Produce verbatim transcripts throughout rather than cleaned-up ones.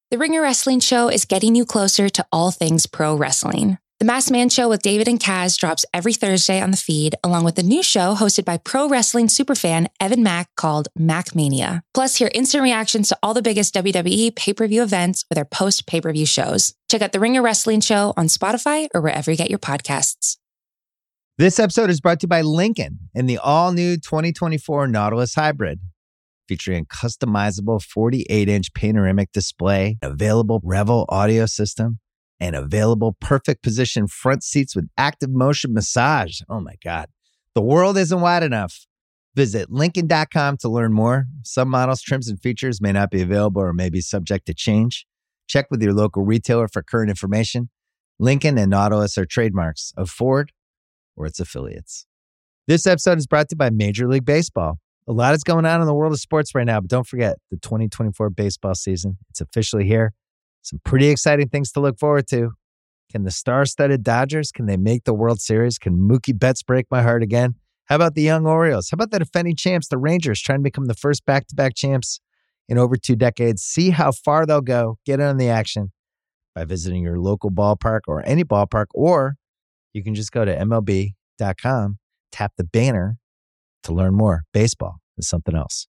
The Ringer Wrestling Show is getting you closer to all things pro wrestling. The Masked Man Show with David and Kaz drops every Thursday on the feed, along with a new show hosted by pro wrestling superfan Evan Mack called Mac Mania. Plus, hear instant reactions to all the biggest W W E pay-per-view events with our post-pay-per-view shows. Check out The Ringer Wrestling Show on Spotify or wherever you get your podcasts. This episode is brought to you by Lincoln and the all-new twenty twenty-four Nautilus Hybrid. Featuring a customizable forty-eight inch panoramic display, available Revel audio system, and available perfect position front seats with active motion massage. Oh my God. The world isn't wide enough. Visit Lincoln dot com to learn more. Some models, trims, and features may not be available or may be subject to change. Check with your local retailer for current information. Lincoln and Nautilus are trademarks of Ford or its affiliates. This episode is brought to you by Major League Baseball. A lot is going on in the world of sports right now, but don't forget the twenty twenty-four baseball season. It's officially here. Some pretty exciting things to look forward to. Can the star-studded Dodgers, can they make the World Series? Can Mookie Betts break my heart again? How about the young Orioles? How about the defending champs, the Rangers, trying to become the first back-to-back champs in over two decades? See how far they'll go. Get in on the action by visiting your local ballpark or any ballpark, or you can just go to M L B dot com, tap the banner to learn more. Baseball is something else.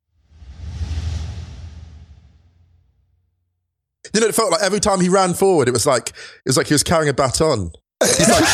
You know, it felt like every time he ran forward, it was like it was like he was carrying a baton. He's like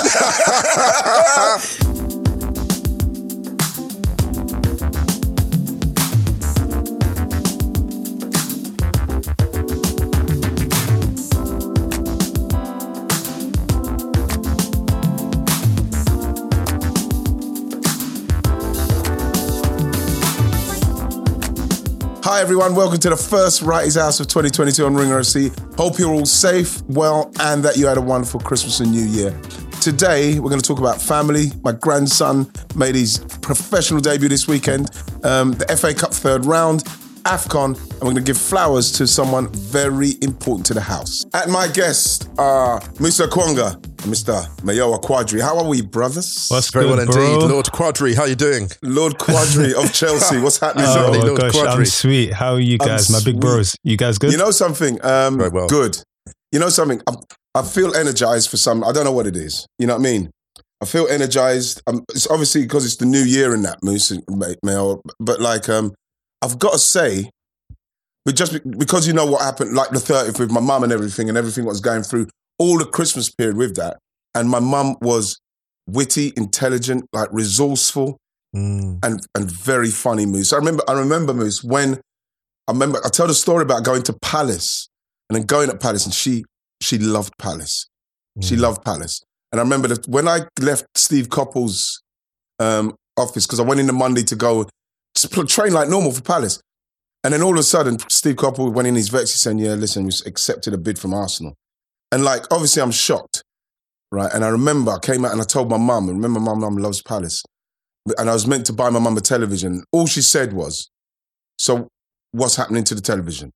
Hi everyone, welcome to the first Wrighty's House of twenty twenty-two on Ringer F C. Hope you're all safe, well, and that you had a wonderful Christmas and New Year. Today, we're going to talk about family. My grandson made his professional debut this weekend. Um, the F A Cup third round, AFCON, and we're going to give flowers to someone very important to the house. And my guests are Musa Okwonga and Mister Mayowa Quadri. How are we, brothers? What's very good, well bro? indeed. Lord Quadri, how you doing? Lord Quadri of Chelsea. What's happening? Oh, Lord Lord gosh, Quadri. I'm sweet. How are you guys, I'm my big sweet. bros? You guys good? You know something? Um, Very well. Good. You know something? I, I feel energized for some. I don't know what it is. You know what I mean? I feel energized. Um, it's obviously because it's the new year in that, Moose, Mayo. But like, um, I've got to say, but just because you know what happened, like the thirtieth with my mum and everything, and everything was going through all the Christmas period with that, and my mum was witty, intelligent, like resourceful, mm. and and very funny, Moose. I remember, I remember, Moose, when I remember, I tell the story about going to Palace and then going at Palace, and she she loved Palace. Mm. She loved Palace, and I remember that when I left Steve Coppell's um, office because I went in the Monday to go to train like normal for Palace. And then all of a sudden, Steve Coppell went in his vex. He said, yeah, listen, we accepted a bid from Arsenal. And like, obviously I'm shocked, right? And I remember I came out and I told my mum, and remember my mum loves Palace. And I was meant to buy my mum a television. All she said was, so what's happening to the television?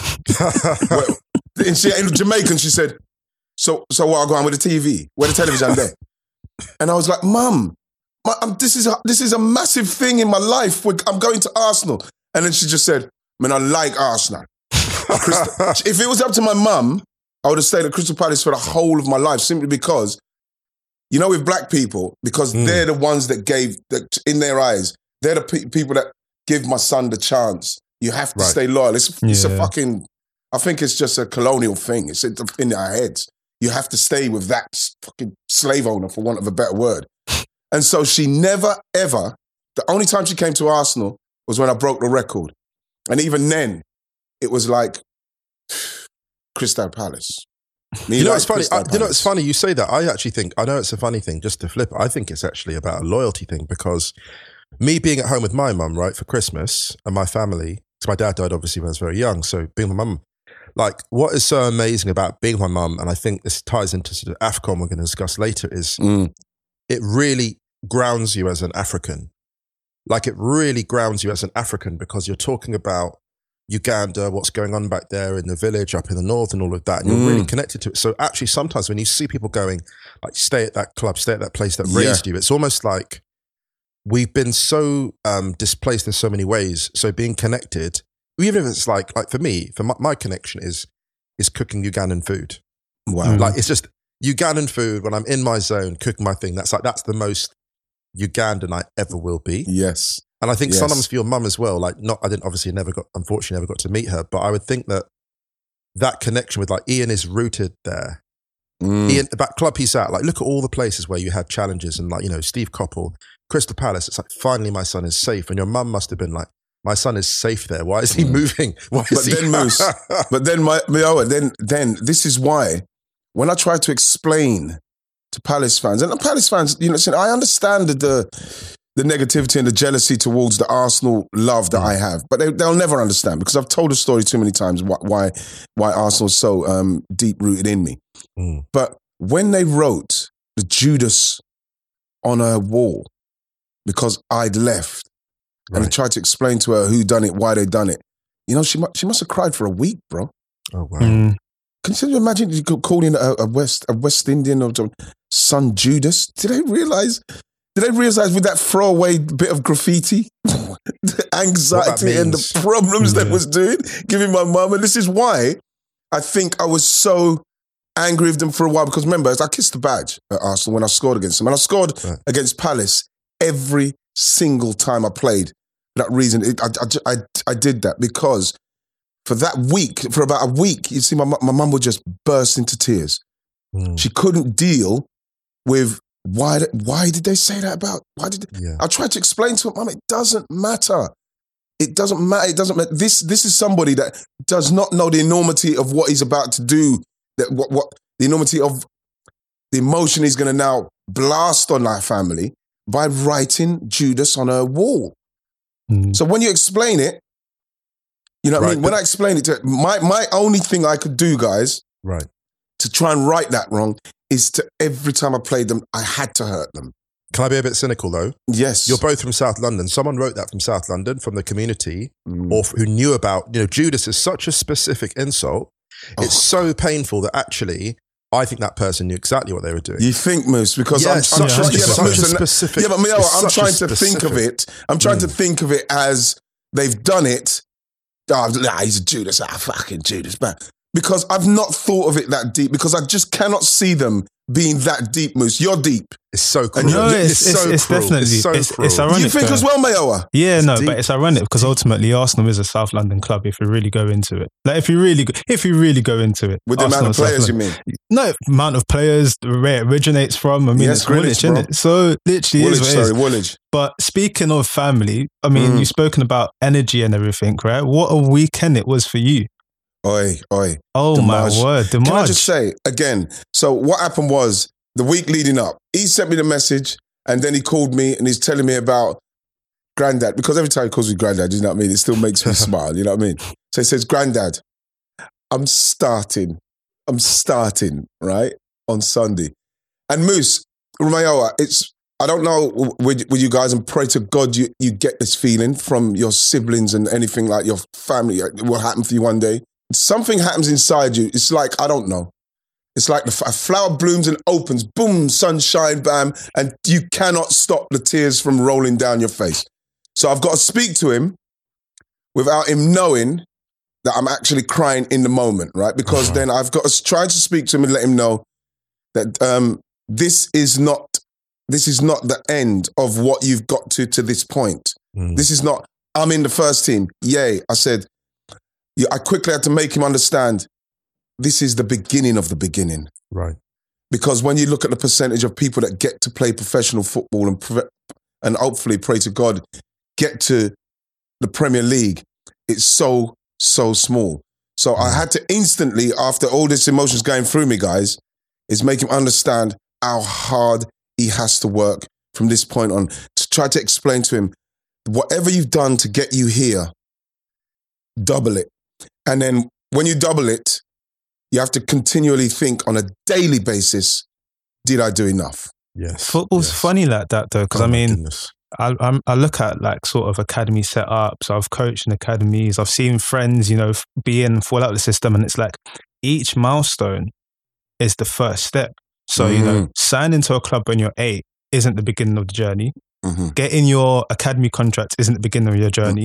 well, in, she, in Jamaican, she said, so so what, I go on with the T V? Where the television there? And I was like, Mum, I'm, this, is a, this is a massive thing in my life. I'm going to Arsenal. And then she just said, man, I like Arsenal. If it was up to my mum, I would have stayed at Crystal Palace for the whole of my life, simply because, you know, with black people, because mm. they're the ones that gave, that in their eyes, they're the pe- people that give my son the chance. You have to right. stay loyal. It's, it's yeah. a fucking, I think it's just a colonial thing. It's in our heads. You have to stay with that fucking slave owner, for want of a better word. And so she never, ever, the only time she came to Arsenal was when I broke the record. And even then, it was like, Crystal Palace. Me you know, like it's funny. I, Palace. you know, it's funny you say that. I actually think, I know it's a funny thing, just to flip it. I think it's actually about a loyalty thing, because me being at home with my mum, right, for Christmas, and my family, because my dad died obviously when I was very young, so being with my mum, like, what is so amazing about being with my mum, and I think this ties into sort of AFCON we're going to discuss later, is mm. it really grounds you as an African. Like, it really grounds you as an African, because you're talking about Uganda, what's going on back there in the village up in the north and all of that, and you're mm. really connected to it. So actually sometimes when you see people going, like, stay at that club, stay at that place that raised yeah. you, it's almost like we've been so um, displaced in so many ways. So being connected even if it's like, like for me, for my, my connection is, is cooking Ugandan food. Wow. Like it's just Ugandan food when I'm in my zone, cooking my thing. That's like, that's the most Ugandan I ever will be. Yes. And I think Yes. sometimes for your mum as well, like not, I didn't obviously never got, unfortunately never got to meet her, but I would think that that connection with like Ian is rooted there. Mm. Ian, that club he's at, like look at all the places where you had challenges and like, you know, Steve Coppell, Crystal Palace, it's like finally my son is safe. And your mum must have been like, my son is safe there. Why is he moving? Why is But he then, Moose, but then, my, Mioa, then, then this is why when I try to explain to Palace fans, and the Palace fans, you know, I understand the the negativity and the jealousy towards the Arsenal love that mm. I have, but they, they'll never understand because I've told the story too many times why why, why Arsenal's so um, deep rooted in me. Mm. But when they wrote the Judas on her wall because I'd left, right. and I tried to explain to her who done it, why they done it, you know, she she must have cried for a week, bro. Oh wow. Mm. Can you imagine you could call in a, a West a West Indian or son Judas? Did they realize? Did they realize with that throwaway bit of graffiti, the anxiety and the problems yeah. that was doing, giving my mum? And this is why I think I was so angry with them for a while because remember, I kissed the badge at Arsenal when I scored against them, and I scored right. against Palace every single time I played. For that reason, it, I, I, I I did that because. For that week, for about a week, you see, my my mum would just burst into tears. Mm. She couldn't deal with why. Why did they say that about? Why did they, yeah. I tried to explain to her, Mum, it doesn't matter. It doesn't matter. It doesn't matter. This this is somebody that does not know the enormity of what he's about to do. That what what the enormity of the emotion he's going to now blast on our family by writing Judas on her wall. Mm. So when you explain it. You know what right. I mean? When I explain it to her, my, my only thing I could do, guys, right, to try and right that wrong is to every time I played them, I had to hurt them. Can I be a bit cynical though? Yes. You're both from South London. Someone wrote that from South London, from the community, mm. or who knew about, you know, Judas is such a specific insult. Oh. It's so painful that actually, I think that person knew exactly what they were doing. You think, Moose? Because yeah, I'm, such, I'm yeah, trying, it's yeah, such Moose, a specific. Yeah, but Mio, I'm trying to specific. think of it. I'm trying mm. to think of it as they've done it. Oh, nah, he's a Judas. Ah, fucking Judas. But because I've not thought of it that deep, because I just cannot see them being that deep, Moose. You're deep. It's so cruel. No, it's, it's, it's, so it's cruel. definitely, it's, so it's, cruel. it's ironic. You think though. as well, Mayowa? Yeah, it's no, deep. but it's ironic because ultimately Arsenal is a South London club if you really go into it. Like if you really, if you really go into it. With the Arsenal amount of players, you mean? No, amount of players, where it originates from. I mean, yes, it's Woolwich, isn't it? So literally Woolwich, is what sorry, it is. Woolwich. But speaking of family, I mean, mm. you've spoken about energy and everything, right? What a weekend it was for you. Oi, oi. Oh Demarge. my word, Demarge. Can I just say, again, so what happened was, the week leading up, he sent me the message and then he called me and he's telling me about Granddad, because every time he calls me Granddad, you know what I mean? It still makes me smile, you know what I mean? So he says, Granddad, I'm starting, I'm starting, right, on Sunday. And Moose, Rumayoa, it's, I don't know with, with you guys, and pray to God you, you get this feeling from your siblings and anything like your family. It will happen for you one day. Something happens inside you. It's like, I don't know. It's like the a flower blooms and opens, boom, sunshine, bam, and you cannot stop the tears from rolling down your face. So I've got to speak to him without him knowing that I'm actually crying in the moment, right? Because uh-huh. then I've got to try to speak to him and let him know that um, this is not this is not the end of what you've got to to this point. Mm. This is not, I'm in the first team. Yay. I said, yeah, I quickly had to make him understand this is the beginning of the beginning. Right. Because when you look at the percentage of people that get to play professional football and pre- and hopefully, pray to God, get to the Premier League, it's so, so small. So mm. I had to instantly, after all this emotions going through me, guys, is make him understand how hard he has to work from this point on, to try to explain to him, whatever you've done to get you here, double it. And then when you double it, you have to continually think on a daily basis, did I do enough? Yes. Football's yes. funny like that though, because oh I mean, goodness. I, I'm, I look at like sort of academy setups. I've coached in academies. I've seen friends, you know, be in, fall out of the system. And it's like each milestone is the first step. So, mm-hmm. you know, signing to a club when you're eight isn't the beginning of the journey. Mm-hmm. Getting your academy contract isn't the beginning of your journey. Mm-hmm.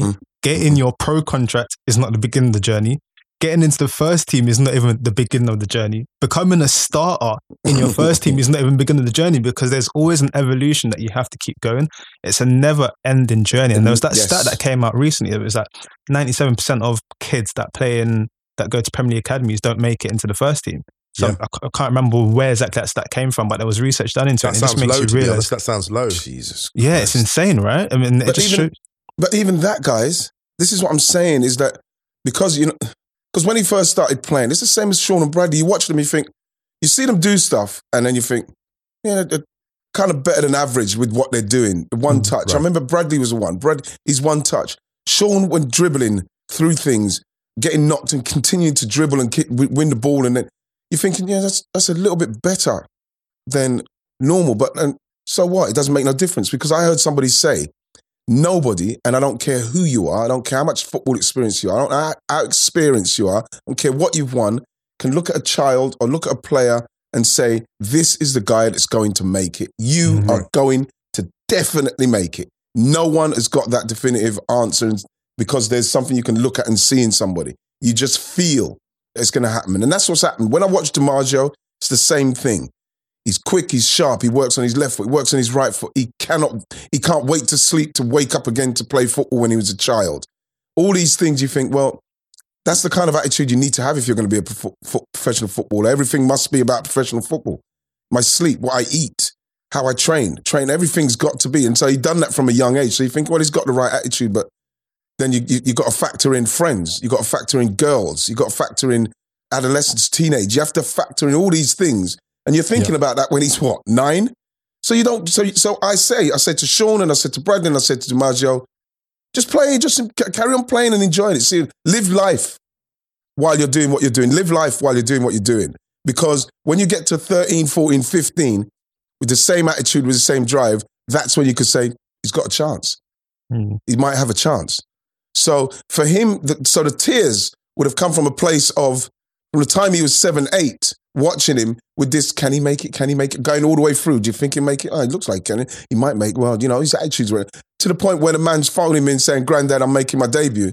Getting your pro contract is not the beginning of the journey. Getting into the first team is not even the beginning of the journey. Becoming a starter in your first team is not even the beginning of the journey, because there's always an evolution that you have to keep going. It's a never-ending journey. And there was that yes. stat that came out recently. It was that ninety-seven percent of kids that play in, that go to Premier League academies don't make it into the first team. So yeah. I, I can't remember where exactly that stat came from, but there was research done into that it. It just makes low, you realize. That sounds low. Jesus Yeah, Christ. It's insane, right? I mean, it but just even, shows. But even that, guys, this is what I'm saying, is that because, you know, because when he first started playing, it's the same as Sean and Bradley. You watch them, you think, you see them do stuff, and then you think, yeah, they're kind of better than average with what they're doing. One mm, touch. Right. I remember Bradley was the one. Brad, he's one touch. Sean, when dribbling through things, getting knocked and continuing to dribble and kick, win the ball, and then you're thinking, yeah, that's that's a little bit better than normal. But and so what? It doesn't make no difference, because I heard somebody say, nobody, and I don't care who you are, I don't care how much football experience you are, I don't know how, how experienced you are, I don't care what you've won, can look at a child or look at a player and say, this is the guy that's going to make it. You mm-hmm. are going to definitely make it. No one has got that definitive answer, because there's something you can look at and see in somebody. You just feel it's going to happen. And that's what's happened. When I watch DiMaggio, it's the same thing. He's quick, he's sharp, he works on his left foot, he works on his right foot. He cannot, he can't wait to sleep, to wake up again to play football when he was a child. All these things you think, well, that's the kind of attitude you need to have if you're going to be a prof- fo- professional footballer. Everything must be about professional football. My sleep, what I eat, how I train, train, everything's got to be. And so he's done that from a young age. So you think, well, he's got the right attitude, but then you, you, you got to factor in friends, you got to factor in girls, you got to factor in adolescence, teenage. You have to factor in all these things. And you're thinking yeah. about that when he's what, nine? So you don't, so so I say, I said to Sean and I said to Bradley and I said to DiMaggio, just play, just carry on playing and enjoying it. See, live life while you're doing what you're doing. Live life while you're doing what you're doing. Because when you get to thirteen, fourteen, fifteen, with the same attitude, with the same drive, that's when you could say, he's got a chance. Mm. He might have a chance. So for him, the, so the tears would have come from a place of, from the time he was seven, eight, watching him with this, can he make it? Can he make it? Going all the way through. Do you think he'll make it? Oh, it looks like can he? He might make, well, you know, his attitudes were to the point where the man's phoning him in saying, Granddad, I'm making my debut.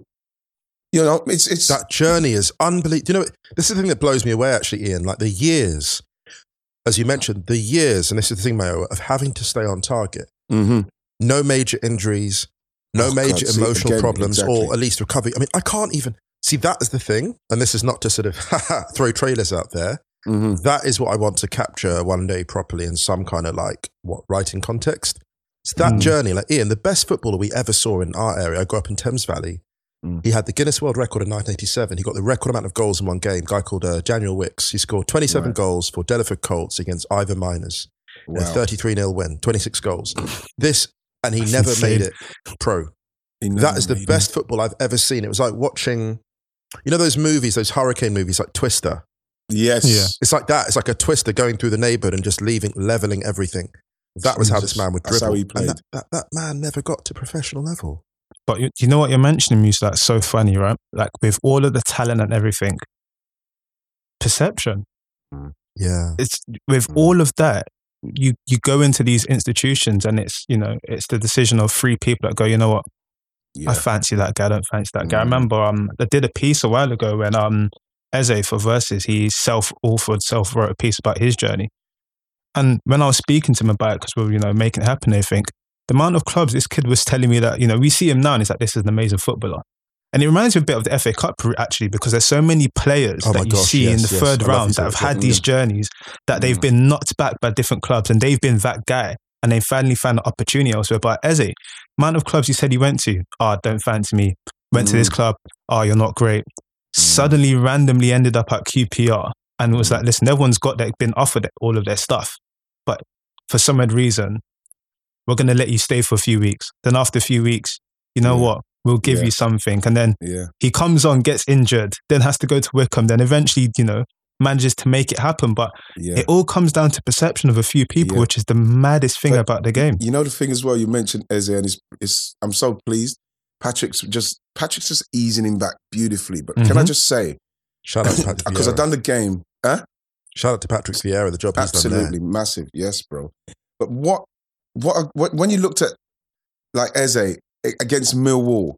You know, it's... it's that journey is unbelievable. You know, this is the thing that blows me away, actually, Ian, like the years, as you mentioned, the years, and this is the thing, Mayo, of having to stay on target. Mm-hmm. No major injuries, no oh, major God, emotional see, again, problems, exactly. or at least recovery. I mean, I can't even... See, that is the thing, and this is not to sort of throw trailers out there. Mm-hmm. That is what I want to capture one day properly in some kind of like, what, writing context. It's that mm. journey. Like Ian, the best footballer we ever saw in our area, I grew up in Thames Valley. Mm. He had the Guinness World Record in nineteen eighty-seven. He got the record amount of goals in one game, a guy called uh, Daniel Wicks. He scored twenty-seven right. goals for Delaford Colts against Ivor Miners. Wow. A thirty-three nil win, twenty-six goals. This, and he That's never insane. made it pro. That is the best it. football I've ever seen. It was like watching, you know those movies, those hurricane movies like Twister? Yes. Yeah. It's like that. It's like a twister going through the neighborhood and just leaving, leveling everything. That was how this man would dribble. That's how he played. And that, that, that man never got to professional level. But you, you know what you're mentioning, Musa, that's so funny, right? Like with all of the talent and everything, perception. Yeah. It's with all of that, you you go into these institutions and it's, you know, it's the decision of three people that go, you know what? Yeah. I fancy that guy, I don't fancy that guy. Mm. I remember um, I did a piece a while ago when um, Eze for Versus, he self-authored, self-wrote a piece about his journey. And when I was speaking to him about it, because we were, you know, making it happen, I think, the amount of clubs this kid was telling me that, you know, we see him now and it's like, this is an amazing footballer. And it reminds me a bit of the F A Cup actually, because there's so many players oh that you gosh, see yes, in the yes. third I round that have had these journeys that mm. they've been knocked back by different clubs and they've been that guy and they finally found an opportunity elsewhere. But Eze, amount of clubs you said he went to, oh, don't fancy me. Went mm. to this club, oh, you're not great. Suddenly randomly ended up at Q P R and was like, listen, everyone's got that, been offered all of their stuff. But for some odd reason, we're going to let you stay for a few weeks. Then after a few weeks, you know yeah. what? We'll give yeah. you something. And then yeah. he comes on, gets injured, then has to go to Wickham, then eventually, you know, manages to make it happen. But yeah. it all comes down to perception of a few people, yeah. which is the maddest thing but about the game. You know the thing as well, you mentioned Eze, and it's, it's, I'm so pleased. Patrick's just Patrick's just easing him back beautifully. But mm-hmm. can I just say, shout out to Patrick because I've done the game. Huh? Shout out to Patrick Vieira, the job he's done there. Absolutely massive, yes, bro. But what, what, what, when you looked at like Eze against Millwall,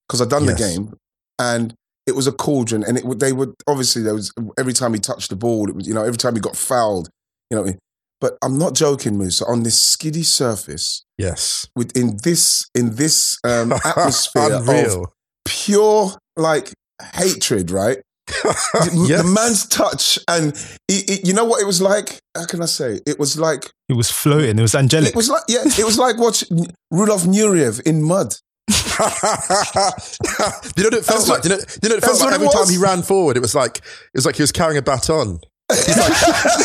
because I'd done Yes. the game, and it was a cauldron, and it would they would obviously there was every time he touched the ball, it was, you know, every time he got fouled, you know what I mean? But I'm not joking, Musa. On this skiddy surface, Yes. within this in this um, atmosphere of Unreal. pure like hatred, right? The- Yes. The man's touch, and he, he- you know what it was like? How can I say? It was like It was floating. It was angelic. it was like yeah, it was like watching Rudolf Nureyev in mud. you know what it felt That's like? what- you know, you know what it that's felt like what it every time was. he ran forward, it was like it was like he was carrying a baton. He's like,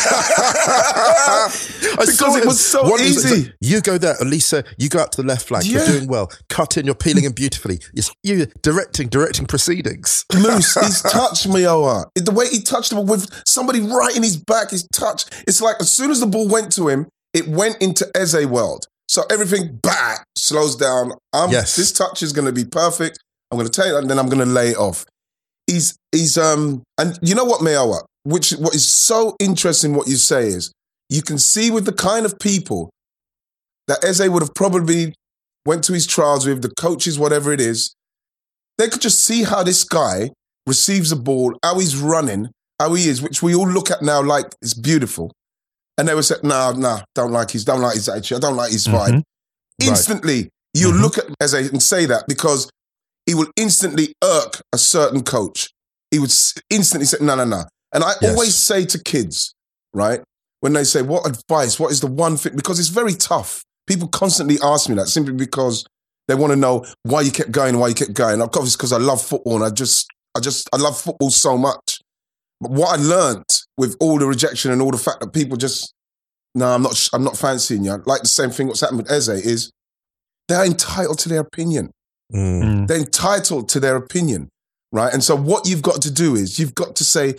I Because saw it him. was so One- he's like, easy. you go there, Elisa. You go out to the left flank. You're Yeah. doing well. Cut in. You're peeling in beautifully. You're, you're directing, directing proceedings. Moose, he's touched Mioa. The way he touched him with somebody right in his back, his touch. It's like as soon as the ball went to him, it went into Eze world. So everything back slows down. I'm, Yes. This touch is going to be perfect. I'm going to take it and then I'm going to lay it off. He's, he's, um, and you know what, Mioa, which, what is so interesting what you say is, you can see with the kind of people that Eze would have probably went to his trials with, the coaches, whatever it is, they could just see how this guy receives a ball, how he's running, how he is, which we all look at now like it's beautiful. And they would say, no, no, don't like his, don't like his attitude, I don't like his vibe. Mhm. Instantly, you Mhm. look at Eze and say that because he will instantly irk a certain coach. He would s- instantly say, no, no, no. And I Yes. always say to kids, right, when they say, what advice, what is the one thing? Because it's very tough. People constantly ask me that simply because they want to know why you kept going, why you kept going. Of course, it's because I love football and I just, I just, I love football so much. But what I learned with all the rejection and all the fact that people just, no, I'm not, I'm not fancying you. Like the same thing what's happened with Eze is they're entitled to their opinion. Mm. Mm. They're entitled to their opinion, right? And so what you've got to do is you've got to say,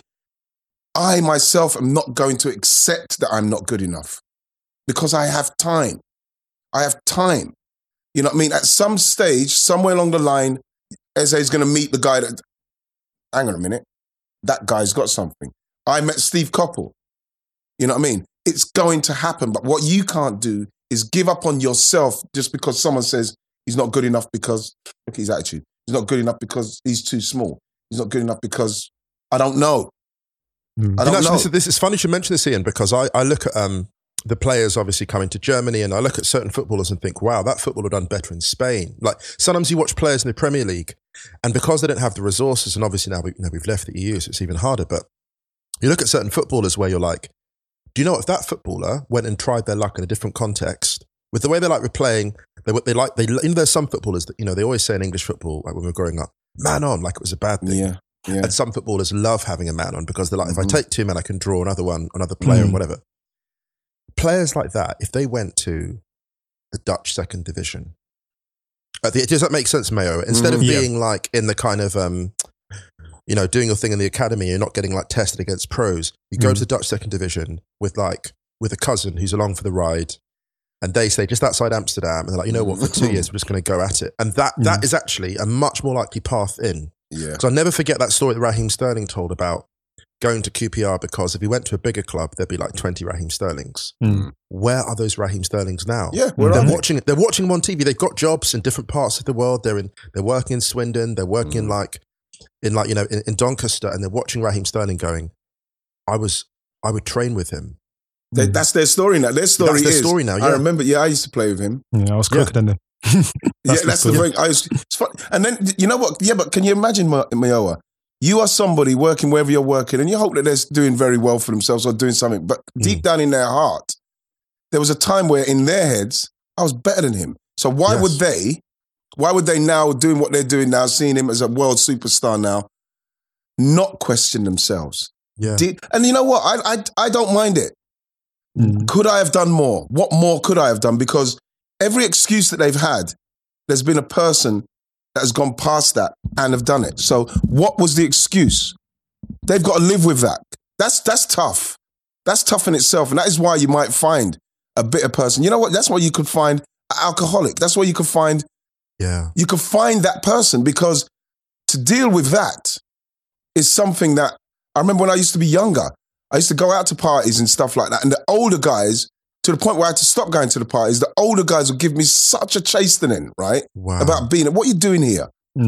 I myself am not going to accept that I'm not good enough because I have time. I have time. You know what I mean? At some stage, somewhere along the line, Eze is going to meet the guy that, hang on a minute, that guy's got something. I met Steve Coppell. You know what I mean? It's going to happen. But what you can't do is give up on yourself just because someone says he's not good enough because, look at his attitude. He's not good enough because he's too small. He's not good enough because I don't know. Mm. I You know, don't actually, know. this, this is funny you should mention this, Ian, because I, I look at um, the players obviously coming to Germany and I look at certain footballers and think, wow, that footballer done better in Spain. Like sometimes you watch players in the Premier League and because they don't have the resources, and obviously now we, you know, we've left the E U, so it's even harder, but you look at certain footballers where you're like, do you know if that footballer went and tried their luck in a different context with the way they like we're playing, they, they like, they, you know, there's some footballers that, you know, they always say in English football, like when we were growing up, man on, like it was a bad thing. Yeah, yeah. And some footballers love having a man on because they're like, Mhm. if I take two men, I can draw another one, another player, Mm. and whatever. Players like that, if they went to the Dutch second division, uh, the, does that make sense, Mayo? Instead Mhm. of Yeah. being like in the kind of, um, you know, doing your thing in the academy, you're not getting like tested against pros. You go Mm. to the Dutch second division with like, with a cousin who's along for the ride. And they say just outside Amsterdam, and they're like, you know what, for two years, we're just going to go at it. And that that Mm. is actually a much more likely path in. Yeah. Because I'll never forget that story that Raheem Sterling told about going to Q P R because if he went to a bigger club, there'd be like twenty Raheem Sterlings. Mm. Where are those Raheem Sterlings now? Yeah, where they're are they? watching it. They're watching them on T V. They've got jobs in different parts of the world. They're in. They're working in Swindon. They're working in Mm. like, in like you know, in, in Doncaster, and they're watching Raheem Sterling going. I was. I would train with him. They, that's their story now. Their story That's their is. story now, I yeah. remember. Yeah, I used to play with him. Yeah, I was Yeah. quicker than them. yeah, the that's the story. thing. I was, it's fun. And then you know what? Yeah, but can you imagine, Ma- Mayowa? You are somebody working wherever you're working, and you hope that they're doing very well for themselves or doing something. But deep down in their heart, there was a time where, in their heads, I was better than him. So why Yes. would they? Why would they now doing what they're doing now, seeing him as a world superstar now, not question themselves? Yeah. Did, and you know what? I, I I don't mind it. Mm. Could I have done more? What more could I have done? Because every excuse that they've had, there's been a person that has gone past that and have done it. So what was the excuse? They've got to live with that. That's that's tough. That's tough in itself. And that is why you might find a bitter person. You know what? That's why you could find an alcoholic. That's why you could find, Yeah. you could find that person, because to deal with that is something that, I remember when I used to be younger, I used to go out to parties and stuff like that. And the older guys, to the point where I had to stop going to the parties, the older guys would give me such a chastening, right? Wow. About being, what are you doing here? Mm.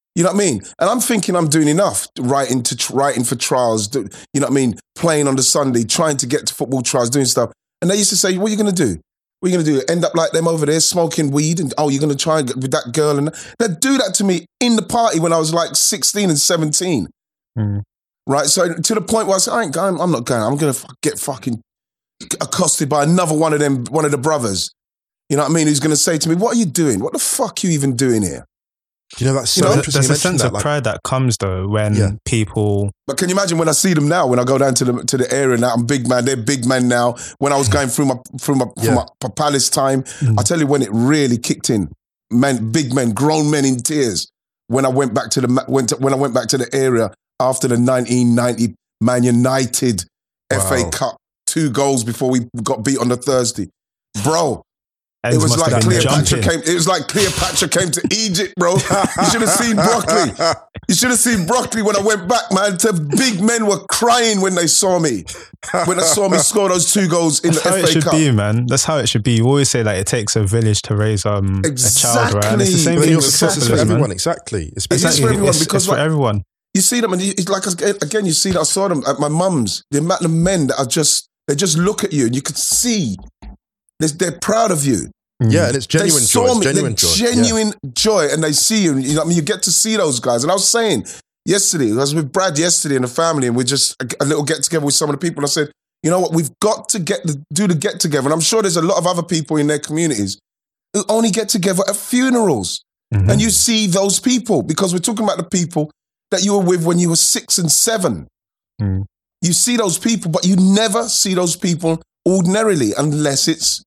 You know what I mean? And I'm thinking I'm doing enough, writing to writing for trials, do, you know what I mean? Playing on the Sunday, trying to get to football trials, doing stuff. And they used to say, what are you going to do? What are you going to do? End up like them over there smoking weed? And, oh, you're going to try and get with that girl? And they'd do that to me in the party when I was like sixteen and seventeen. Mm. Right? So to the point where I said, I ain't going, I'm not going. I'm going to get fucking accosted by another one of them, one of the brothers. You know what I mean? Who's going to say to me, what are you doing? What the fuck are you even doing here? You know, that's so you know, interesting. There's a sense that, of like, pride that comes though when yeah. people. But can you imagine when I see them now? When I go down to the to the area now, I'm big man. They're big men now. When I was going through my through my, yeah. through my palace time, mm. I tell you when it really kicked in. Men, big men, grown men in tears. When I went back to the went to, when I went back to the area after the nineteen ninety Man United wow. F A Cup, two goals before we got beat on the Thursday, bro. It was like Cleopatra came. It was like Cleopatra came to Egypt, bro. You should have seen broccoli. You should have seen broccoli when I went back, man. To big men were crying when they saw me. When they saw me score those two goals in That's the how F A it should Cup. be, man. That's how it should be. You always say like it takes a village to raise um exactly. a child, right? And it's the same but thing your with success is for footballers, everyone. Man. Exactly. It's, It's exactly. for everyone it's, because it's for like, everyone. You see them, and it's like again, you see that I saw them at my mum's. The amount of men that are just they just look at you, and you can see they're, they're proud of you. Yeah, and it's genuine they joy. Saw It's me, genuine joy. Genuine yeah. joy, and they see you. You know, I mean, you get to see those guys. And I was saying yesterday, I was with Brad yesterday and the family, and we're just a, a little get together with some of the people. And I said, you know what, we've got to get the, do the get together. And I'm sure there's a lot of other people in their communities who only get together at funerals, mm-hmm. and you see those people because we're talking about the people that you were with when you were six and seven. Mm. You see those people, but you never see those people ordinarily unless it's.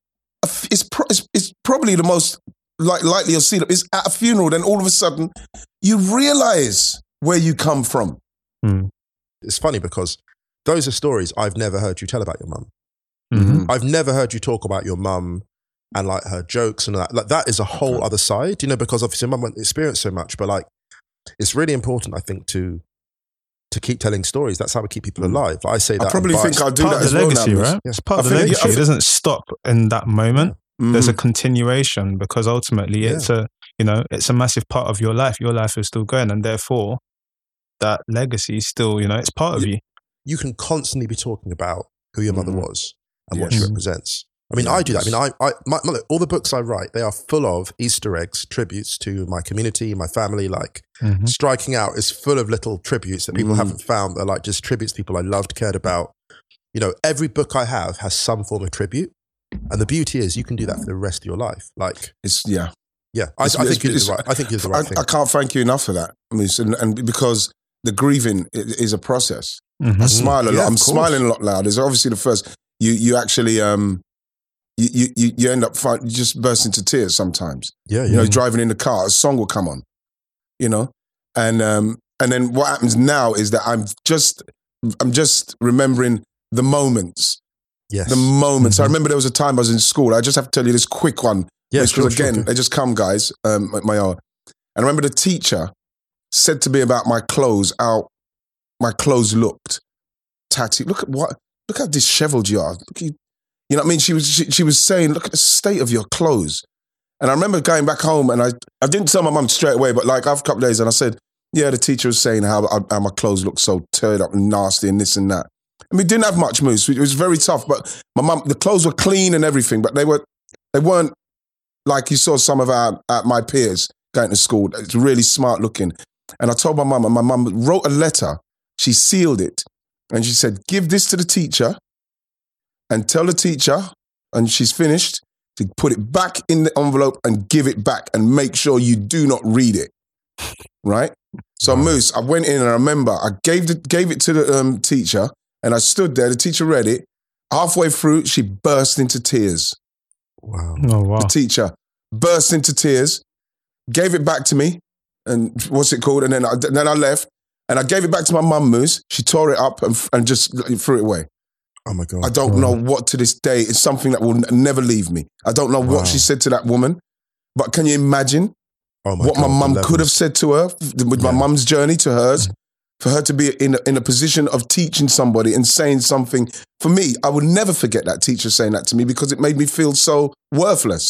It's, pro- it's it's probably the most like likely you'll see that is at a funeral. Then all of a sudden, you realise where you come from. Mm. It's funny because those are stories I've never heard you tell about your mum. Mm-hmm. I've never heard you talk about your mum and like her jokes and that. Like that is a whole okay. other side, you know, because obviously mum won't experience so much. But like, it's really important, I think, to to keep telling stories. That's how we keep people alive. I say that. I probably think I'll do part that of the as legacy, well now. Right? It's part I of the legacy. Yeah, it doesn't stop in that moment. Yeah. There's a continuation because ultimately yeah. it's a, you know, it's a massive part of your life. Your life is still going, and therefore that legacy is still, you know, it's part of you. You can constantly be talking about who your mother mm. was and yes. what she represents. I mean, yes. I do that. I mean, I, I, my, my, all the books I write, they are full of Easter eggs, tributes to my community, my family. Like mm-hmm. Striking Out is full of little tributes that people mm. haven't found. They're like just tributes to people I loved, cared about. You know, every book I have has some form of tribute. And the beauty is you can do that for the rest of your life. Like it's, yeah. Yeah. I, I think you did the right, I think you did the right I, thing. I can't thank you enough for that. I mean, and, and because the grieving is a process. Mm-hmm. I smile a lot. Yeah, I'm smiling a lot loud. It's obviously the first, you, you actually, um, You, you you end up you just burst into tears sometimes. Yeah, yeah. You know, driving in the car, a song will come on. You know, and um and then what happens now is that I'm just I'm just remembering the moments. Yes, the moments. Mm-hmm. I remember there was a time I was in school. I just have to tell you this quick one. Yes, because sure, again, sure. they just come, guys. Um, my own. And I remember the teacher said to me about my clothes. How my clothes looked tatty. Look at what. Look how dishevelled you are. Look at you. You know what I mean? She was she, she was saying, look at the state of your clothes. And I remember going back home and I, I didn't tell my mum straight away, but like after a couple of days and I said, yeah, the teacher was saying how, how my clothes look so teared up and nasty and this and that. And we didn't have much moves. It was very tough, but my mum, the clothes were clean and everything, but they, were, they weren't like you saw some of our, our, my peers going to school. It's really smart looking. And I told my mum and my mum wrote a letter. She sealed it and she said, give this to the teacher. And tell the teacher, and she's finished, to put it back in the envelope and give it back and make sure you do not read it, right? So wow. Moose, I went in and I remember I gave the, gave it to the um, teacher and I stood there, the teacher read it. Halfway through, she burst into tears. Wow. Oh, wow. The teacher burst into tears, gave it back to me, and what's it called? And then I, then I left and I gave it back to my mum, Moose. She tore it up and, and just threw it away. Oh my God. I don't wow. know what to this day is something that will n- never leave me. I don't know wow. what she said to that woman, but can you imagine oh my what God, my mum could have said to her with yeah. my mum's journey to hers, for her to be in a, in a position of teaching somebody and saying something. For me, I would never forget that teacher saying that to me because it made me feel so worthless.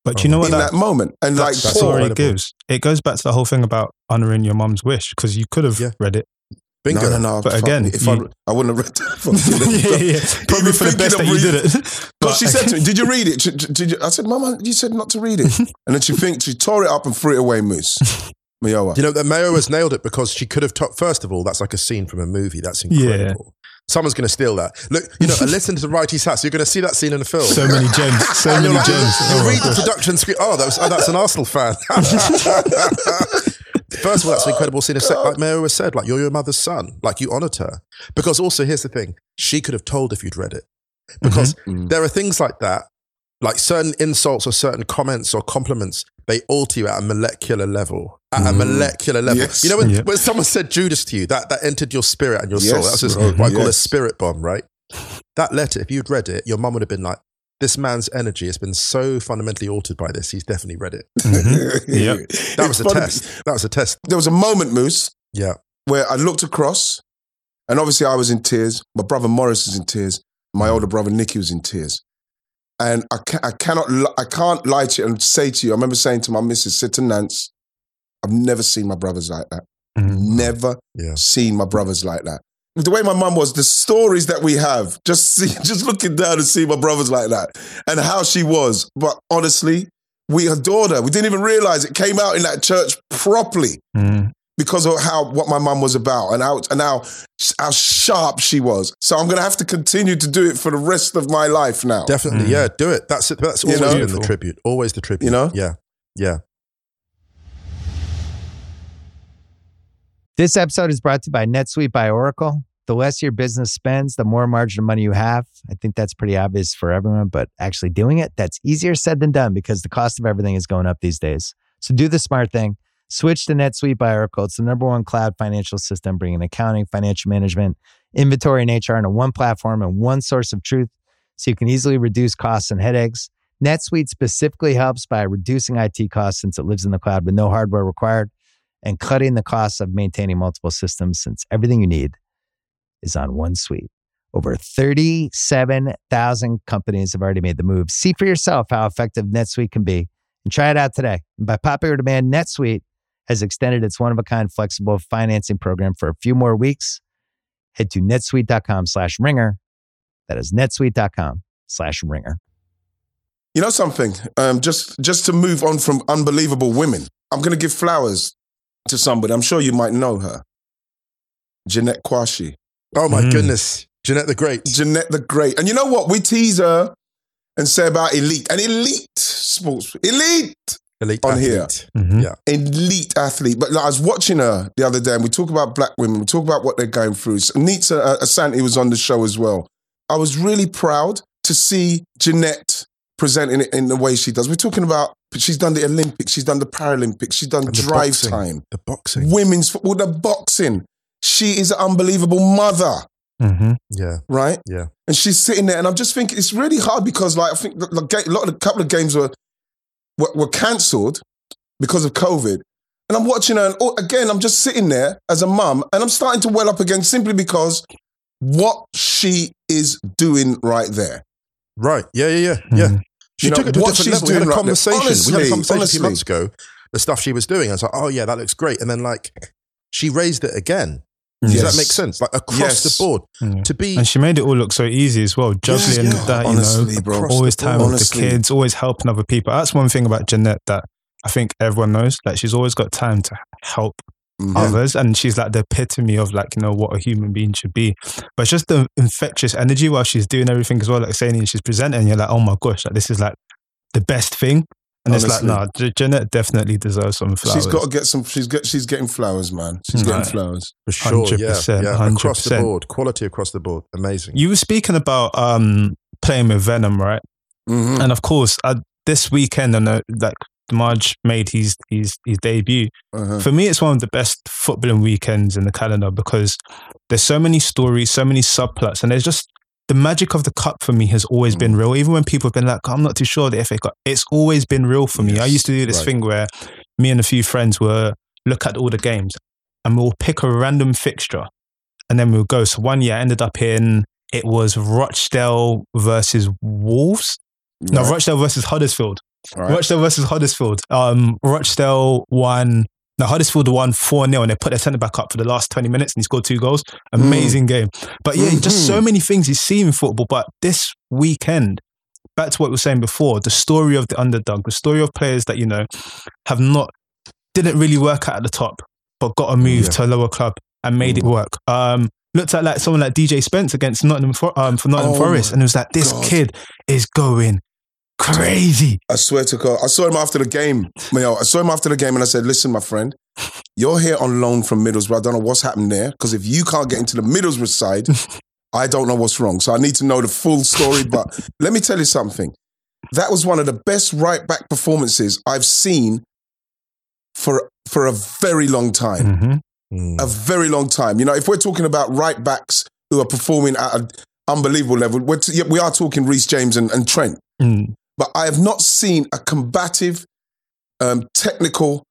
But do you know what in that, that, moment. And that like story incredible. gives? It goes back to the whole thing about honouring your mum's wish, because you could have Yeah. read it. Bingo. No, no, no. But fuck again, me. if you- I, I wouldn't have read that. yeah, yeah. Probably for the best that you did it. Because she said to me, "Did you read it?" Did, did you? I said, "Mama, you said not to read it." And then she think she tore it up and threw it away. Moose, Mayowa. You know, that Mayo has nailed it because she could have taught, first of all, that's like a scene from a movie. That's incredible. Someone's going to steal that. Look, you know, listen to Righty's House. You're going to see that scene in the film. So many gems. So And many you're like, gems. You Oh, read my the gosh. production script. Oh, that was, oh, that's an Arsenal fan. First of all, that's an incredible scene. Of se- like Mayo has said, like, you're your mother's son. Like, you honoured her. Because also, here's the thing. She could have told if you'd read it. Because Mhm. there are things like that, like certain insults or certain comments or compliments, they alter you at a molecular level. At a Mm. molecular level. Yes. You know, when, Yeah. when someone said Judas to you, that, that entered your spirit and your soul. Yes, That's just bro. what I call a Yes. spirit bomb, right? That letter, if you'd read it, your mum would have been like, this man's energy has been so fundamentally altered by this. He's definitely read it. Mhm. Yep. That was It's a funny. test. That was a test. There was a moment, Moose, Yeah. where I looked across, and obviously I was in tears. My brother Morris was in tears. My older brother Nicky was in tears. And I, ca- I cannot, li- I can't lie to you and say to you. I remember saying to my missus, said to Nance, "I've never seen my brothers like that. Mhm. Never Yeah. seen my brothers like that." The way my mum was, the stories that we have, just see, just looking down and see my brothers like that, and how she was. But honestly, we adored her. We didn't even realize it came out in that church properly. Mhm. Because of how what my mum was about and how and how how sharp she was. So I'm gonna have to continue to do it for the rest of my life now. Definitely. Mm. Yeah. Do it. That's it. That's You always know? been Beautiful. the tribute. Always the tribute. You know? Yeah. Yeah. This episode is brought to you by NetSuite by Oracle. The less your business spends, the more margin of money you have. I think that's pretty obvious for everyone, but actually doing it, that's easier said than done because the cost of everything is going up these days. So do the smart thing. Switch to NetSuite by Oracle. It's the number one cloud financial system, bringing accounting, financial management, inventory, and H R into one platform and one source of truth so you can easily reduce costs and headaches. NetSuite specifically helps by reducing I T costs since it lives in the cloud with no hardware required, and cutting the costs of maintaining multiple systems since everything you need is on one suite. Over thirty-seven thousand companies have already made the move. See for yourself how effective NetSuite can be and try it out today. And by popular demand, NetSuite has extended its one-of-a-kind flexible financing program for a few more weeks. Head to netsuite.com slash ringer. That is netsuite.com slash ringer. You know something? Um, just just to move on from unbelievable women, I'm gonna give flowers to somebody. I'm sure you might know her. Jeanette Kwashi. Oh my Mm. goodness. Jeanette the Great. Jeanette the Great. And you know what? We tease her and say about elite. An elite sports elite. Elite On here. athlete. Mhm. Yeah. elite athlete. But like, I was watching her the other day, and we talk about black women. We talk about what they're going through. Nita uh, Asante was on the show as well. I was really proud to see Jeanette presenting it in the way she does. We're talking about she's done the Olympics, she's done the Paralympics, she's done And the drive boxing. time, The boxing. women's football, the boxing. She is an unbelievable mother, Mhm. Yeah. right? Yeah. And she's sitting there, and I'm just thinking it's really hard because, like, I think the, the, ga- a lot of the couple of games were were, were cancelled because of COVID. And I'm watching her, and oh, again, I'm just sitting there as a mum, and I'm starting to well up again simply because what she is doing right there. Right. Yeah. Yeah. Yeah. Mhm. Yeah. She You know, took it to a what different she's level. We had a doing right now. conversation. we had a Honestly, conversation a few honestly. months ago. The stuff she was doing. I was like, oh yeah, that looks great. And then like she raised it again. Does Yes. that make sense? Like across Yes. the board. Yeah. To be And she made it all look so easy as well. Juggling yeah. that, you Honestly, know, bro. across always the time board. with Honestly. the kids, always helping other people. That's one thing about Jeanette that I think everyone knows. Like she's always got time to help Mhm. others, and she's like the epitome of like, you know, what a human being should be. But it's just the infectious energy while she's doing everything as well, like saying, and she's presenting, you're like, oh my gosh, like this is like the best thing. And Honestly. it's like, nah, J- Jeanette definitely deserves some flowers. She's got to get some. She's get. She's getting flowers, man. She's Right. getting flowers. for sure. one hundred Yeah. percent, Yeah. one hundred Across the percent. board. Quality across the board. Amazing. You were speaking about um, playing with Venom, right? Mhm. And of course, uh, this weekend, I know like Marge made his his his debut. Uh-huh. For me, it's one of the best footballing weekends in the calendar because there's so many stories, so many subplots, and there's just the magic of the cup for me has always been real. Even when people have been like, I'm not too sure the F A Cup, it's always been real for me. I Yes, used to do this right. thing where me and a few friends were look at all the games and we'll pick a random fixture and then we'll go. So one year I ended up in, it was Rochdale versus Wolves. No, Right. Rochdale versus Huddersfield. Right. Rochdale versus Huddersfield. Um, Rochdale won. No, Huddersfield won four nil and they put their centre back up for the last twenty minutes and he scored two goals. Amazing mm. game. But yeah, mm-hmm. just so many things you see in football. But this weekend, back to what we were saying before, the story of the underdog, the story of players that, you know, have not, didn't really work out at the top, but got a move yeah. to a lower club and made mm. it work. Um, looked at like someone like D J Spence against Nottingham for, um, for Nottingham oh Forest and it was like, this God. kid is going crazy. I swear to God. I saw him after the game. I saw him after the game and I said, listen, my friend, you're here on loan from Middlesbrough. I don't know what's happened there because if you can't get into the Middlesbrough side, I don't know what's wrong. So I need to know the full story. But let me tell you something. That was one of the best right-back performances I've seen for, for a very long time. Mm-hmm. Mm. A very long time. You know, if we're talking about right-backs who are performing at an unbelievable level, we're t- we are talking Reece James and, and Trent. Mm. But I have not seen a combative, um, technical,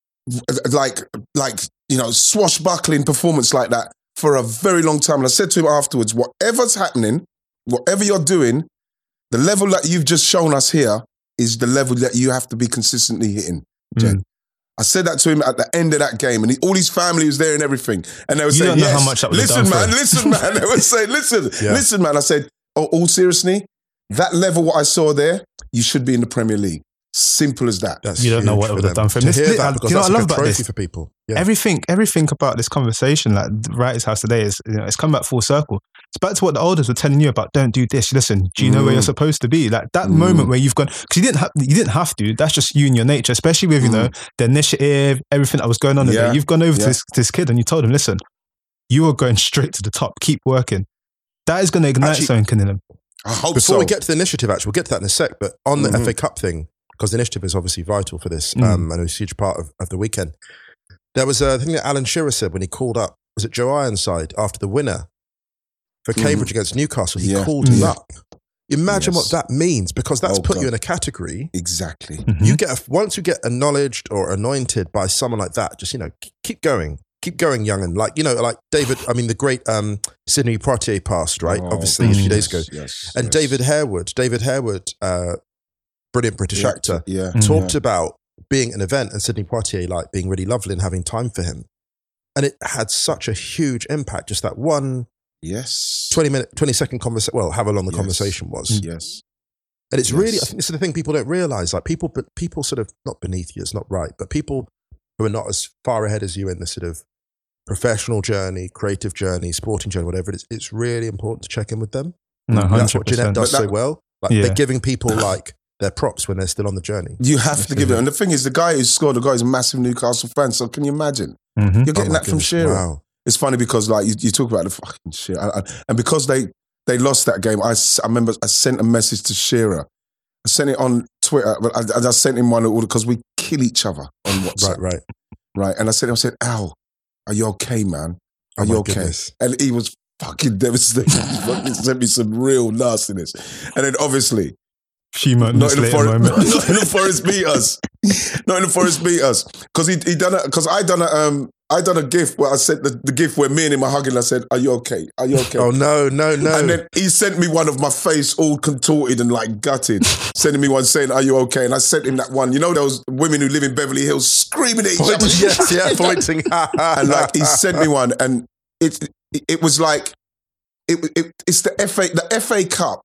like, like you know, swashbuckling performance like that for a very long time. And I said to him afterwards, whatever's happening, whatever you're doing, the level that you've just shown us here is the level that you have to be consistently hitting, Jen. Mm. I said that to him at the end of that game, and he, all his family was there and everything. And they were you saying, don't know yes, how much that was listen, done man, for. listen, man. They were saying, listen, yeah. listen, man. I said, oh, all seriously, that level, what I saw there, you should be in the Premier League. Simple as that. That's you don't know what it would have done for him. To hear this, that, do you know what I love about this? For people. Yeah. Everything, everything about this conversation, like right his house today, is you know, it's come back full circle. It's back to what the elders were telling you about. Don't do this. Listen, do you know mm. where you're supposed to be? Like that mm. moment where you've gone because you didn't have, you didn't have to. That's just you and your nature, especially with you mm. know the initiative, everything that was going on. Yeah. There. You've gone over yeah. to, this, to this kid and you told him, listen, you are going straight to the top. Keep working. That is going to ignite Actually, something in him. I hope Before so. we get to the initiative, actually, we'll get to that in a sec. But on the mm-hmm. F A Cup thing, because the initiative is obviously vital for this, mm. um, and it was a huge part of, of the weekend. There was a thing that Alan Shearer said when he called up, was it Joe Ironside after the winner for Cambridge mm. against Newcastle? He yeah. called him yeah. up. Imagine yes. what that means, because that's oh, put God. you in a category. Exactly. Mm-hmm. You get a, once you get acknowledged or anointed by someone like that, just, you know, keep going. Keep going, young and like, you know, like David, I mean, the great um, Sidney Poitier passed, right? Oh, Obviously, mm, a few days ago. Yes, and yes. David Harewood, David Harewood, uh, brilliant British yeah, actor, yeah, talked yeah. about being an event and Sidney Poitier like being really lovely and having time for him. And it had such a huge impact, just that one yes, twenty minute, twenty second conversation, well, however long the yes. conversation was. Yes. And it's yes. really, I think this is the thing people don't realize, like people, but people sort of, not beneath you, it's not right, but people who are not as far ahead as you in the sort of professional journey, creative journey, sporting journey, whatever it is, it's really important to check in with them. No, one hundred percent. That's what Jeanette does that, so well. Like yeah. they're giving people like their props when they're still on the journey. You have That's to give it. And the thing is, the guy who scored, the guy is a massive Newcastle fan. So can you imagine? Mm-hmm. You're getting oh that from Shearer. Wow. It's funny because like you, you talk about the fucking shit. I, I, and because they, they lost that game, I, I remember I sent a message to Shearer. I sent it on Twitter. But I, I just sent him one because we kill each other on WhatsApp. Right, right. Right. And I said, I said, Al, are you okay, man? Are oh you okay? Goodness. And he was fucking devastated. He fucking sent me some real nastiness. And then obviously, few moments later, for- moment. not in the Forest beat us. Not in the Forest beat us. Because he he done it. Because I done a um I done a gif where I sent the, the gif where me and him are hugging. I said, "Are you okay? Are you okay?" Oh no, no, no! And then he sent me one of my face all contorted and like gutted, sending me one saying, "Are you okay?" And I sent him that one. You know those women who live in Beverly Hills screaming at each other. Yes, yeah, pointing. And like he sent me one, and it it, it was like it, it it's the F A the F A Cup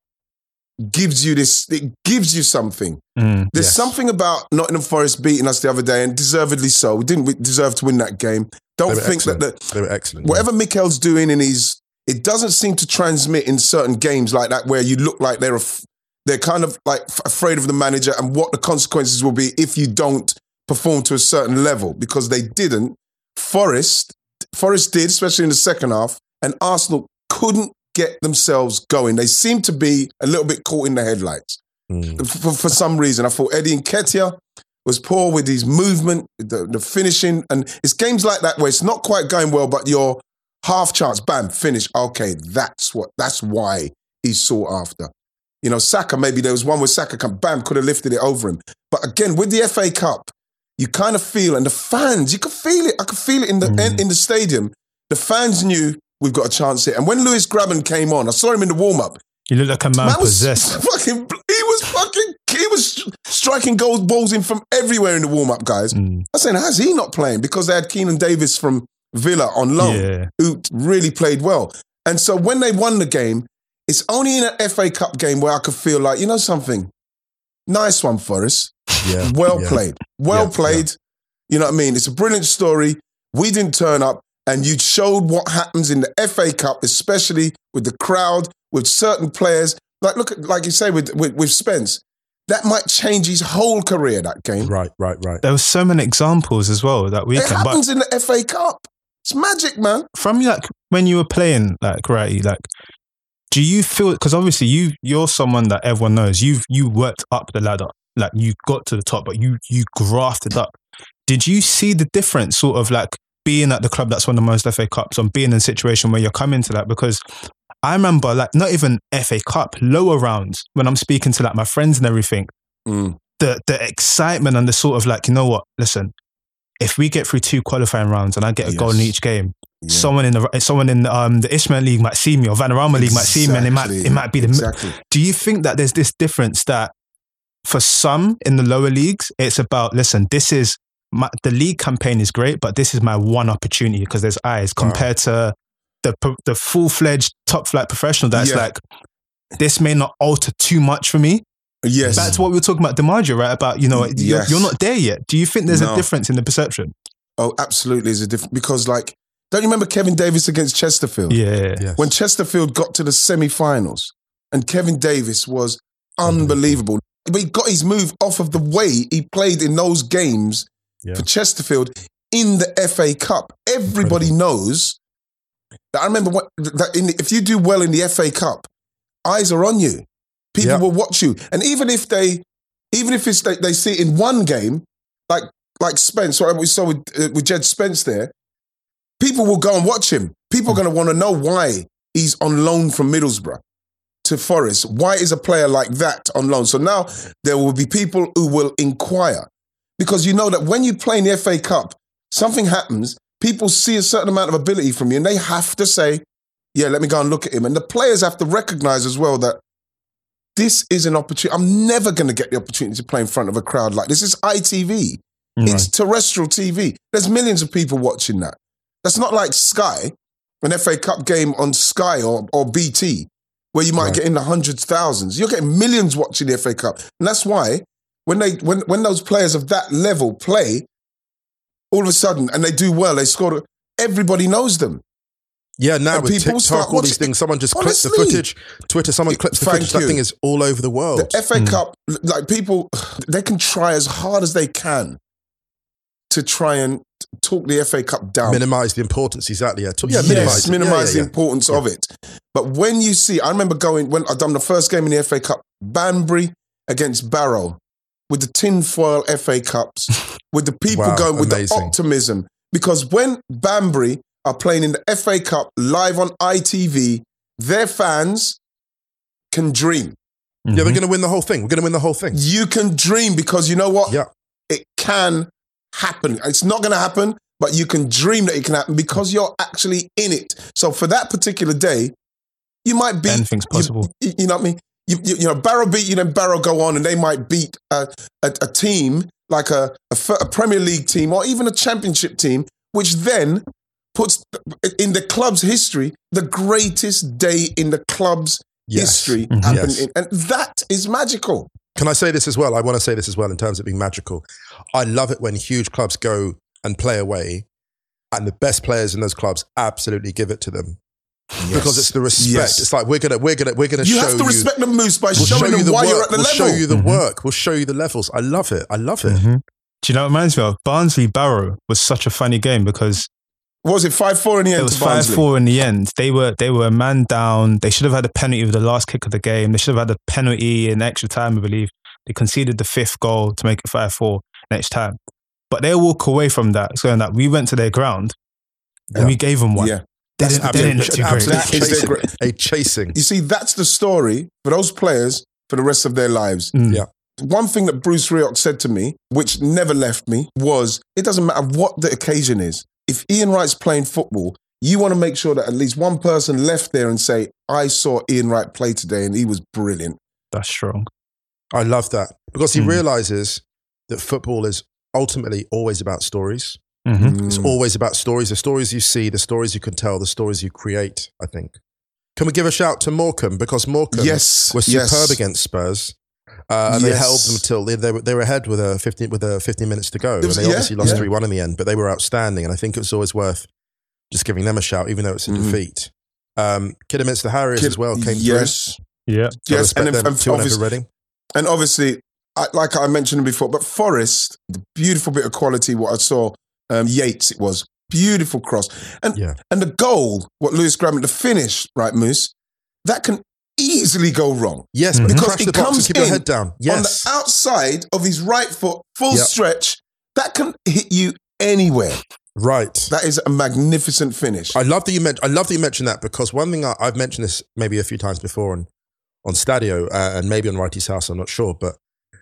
gives you this. It gives you something. Mm, There's yes. something about Nottingham Forest beating us the other day, and deservedly so. We didn't deserve to win that game. Don't think excellent. that the, they were excellent. Whatever yeah. Mikel's doing in his, it doesn't seem to transmit in certain games like that where you look like they're af- they're kind of like f- afraid of the manager and what the consequences will be if you don't perform to a certain level, because they didn't. Forest, Forest did, especially in the second half, and Arsenal couldn't get themselves going. They seemed to be a little bit caught in the headlights. Mm. For, for some reason. I thought Eddie Nketiah was poor with his movement, the, the finishing. And it's games like that where it's not quite going well, but you're half chance, bam, finish. Okay, that's what. That's why he's sought after. You know, Saka, maybe there was one where Saka, come, bam, could have lifted it over him. But again, with the F A Cup, you kind of feel, and the fans, you could feel it. I could feel it in the mm. in, in the stadium. The fans knew we've got a chance here. And when Lewis Graben came on, I saw him in the warm-up. You look like a man, man was possessed. Fucking, he was fucking he was striking goals, balls in from everywhere in the warm-up, guys. Mm. I'm saying, how's he not playing? Because they had Keenan Davis from Villa on loan, yeah. who really played well. And so when they won the game, it's only in an F A Cup game where I could feel like, you know something? Nice one, Forrest. Yeah. Well yeah. played. Well yeah. played. Yeah. You know what I mean? It's a brilliant story. We didn't turn up, and you showed what happens in the F A Cup, especially with the crowd, with certain players. Like, look, at, like you say with, with, with Spence, that might change his whole career, that game. Right, right, right. There were so many examples as well that weekend. It happens but in the F A Cup. It's magic, man. From like when you were playing, like, right, like, do you feel, because obviously you, you're someone that everyone knows, you've you worked up the ladder, like you got to the top, but you you grafted up. Did you see the difference sort of like being at the club that's won the most F A Cups and being in a situation where you're coming to that? Because I remember like not even F A Cup, lower rounds, when I'm speaking to like my friends and everything, mm. the the excitement and the sort of like, you know what, listen, if we get through two qualifying rounds and I get a yes. goal in each game, yeah. someone in the someone in the, um, the Isthmian League might see me, or Vanarama exactly. League might see me, and it might it might be the. Exactly. Do you think that there's this difference that for some in the lower leagues, it's about, listen, this is my, the league campaign is great, but this is my one opportunity because there's eyes, compared to the the full fledged top flight professional that's yeah. like, this may not alter too much for me. Yes. That's what we were talking about DiMaggio, right? About, you know, yes. you're, you're not there yet. Do you think there's no. a difference in the perception? Oh, absolutely. There's a difference. Because, like, don't you remember Kevin Davis against Chesterfield? Yeah. Yes. When Chesterfield got to the semi-finals and Kevin Davis was unbelievable. But he got his move off of the way he played in those games yeah. for Chesterfield in the F A Cup. Everybody Incredible. knows that. I remember what, that in the, if you do well in the F A Cup, eyes are on you. People yep. will watch you. And even if they, even if it's they, they see it in one game, like like Spence, what we saw with, uh, with Jed Spence there, people will go and watch him. People are going to want to know why he's on loan from Middlesbrough to Forest. Why is a player like that on loan? So now there will be people who will inquire. Because you know that when you play in the F A Cup, something happens, people see a certain amount of ability from you and they have to say, yeah, let me go and look at him. And the players have to recognize as well that this is an opportunity. I'm never going to get the opportunity to play in front of a crowd like this. It's I T V. Right. It's terrestrial T V. There's millions of people watching that. That's not like Sky, an F A Cup game on Sky or, or B T, where you might right. get in the hundreds, thousands. You're getting millions watching the F A Cup. And that's why when they when, when those players of that level play, all of a sudden, and they do well, they score, everybody knows them. Yeah, now and with TikTok, all these things, someone just Honestly, clips the footage. Twitter, someone clips the footage. You. That thing is all over the world. The F A mm. Cup, like people, they can try as hard as they can to try and talk the F A Cup down. Minimise the importance, exactly. Yeah, yeah yes, minimise yeah, yeah, the yeah. importance yeah. of it. But when you see, I remember going, when I'd done the first game in the F A Cup, Banbury against Barrow, with the tinfoil F A Cups, with the people wow, going with amazing. the optimism. Because when Banbury are playing in the F A Cup live on I T V, their fans can dream. Mm-hmm. Yeah, we're going to win the whole thing. We're going to win the whole thing. You can dream because you know what? Yeah. It can happen. It's not going to happen, but you can dream that it can happen because you're actually in it. So for that particular day, you might beat... Anything's possible. You, you know what I mean? You, you, you know, Barrow beat you, then Barrow go on and they might beat a, a, a team like a, a, a Premier League team or even a Championship team, which then puts in the club's history the greatest day in the club's yes. history. Mm-hmm. happened yes. in, and that is magical. Can I say this as well? I want to say this as well in terms of being magical. I love it when huge clubs go and play away and the best players in those clubs absolutely give it to them. Yes. Because it's the respect. Yes. It's like we're gonna, we're gonna, we're gonna you show you. You have to respect the Moose by we'll showing show them you the why work. you're at the we'll level. We'll show you the mm-hmm. work. We'll show you the levels. I love it. I love it. Mm-hmm. Do you know what it reminds me of? Barnsley Barrow was such a funny game because what was it five four in the end? It was five four in the end. They were they were a man down. They should have had a penalty with the last kick of the game. They should have had a penalty in extra time, I believe. They conceded the fifth goal to make it five four next time. But they walk away from that saying that we went to their ground and yeah. we gave them one. Yeah. They didn't, they didn't look too great. That is chasing. A chasing. You see, that's the story for those players for the rest of their lives. Mm. Yeah. One thing that Bruce Rioch said to me, which never left me, was it doesn't matter what the occasion is. If Ian Wright's playing football, you want to make sure that at least one person left there and say, I saw Ian Wright play today and he was brilliant. That's strong. I love that because he Mm. realizes that football is ultimately always about stories. Mm-hmm. It's always about stories, the stories you see, the stories you can tell, the stories you create, I think. Can we give a shout to Morecambe? Because Morecambe Yes, was yes. superb against Spurs. Uh, and they Yes. held them till they, they, were, they were ahead with a fifteen with a fifteen minutes to go. It was- and they yeah, obviously lost yeah. three one in the end, but they were outstanding. And I think it was always worth just giving them a shout, even though it's a Mhm. defeat. Um, Kidderminster Harriers Kid- as well came yes. through. Yeah. So I Yes, respect and, them. and, two and obviously, Reading. and obviously, I, like I mentioned before, but Forest, the beautiful bit of quality, what I saw, um, Yates, it was beautiful cross. And Yeah. and the goal, what Lewis Graham, the finish, right, Moose, that can easily go wrong. Yes, Mhm. but Because crash he the box and comes keep your in head down. Yes. On the outside of his right foot, full Yep. stretch, that can hit you anywhere. Right. That is a magnificent finish. I love that you mentioned. I love that you mentioned that because one thing I, I've mentioned this maybe a few times before on on Stadio uh, and maybe on Righty's House. I'm not sure, but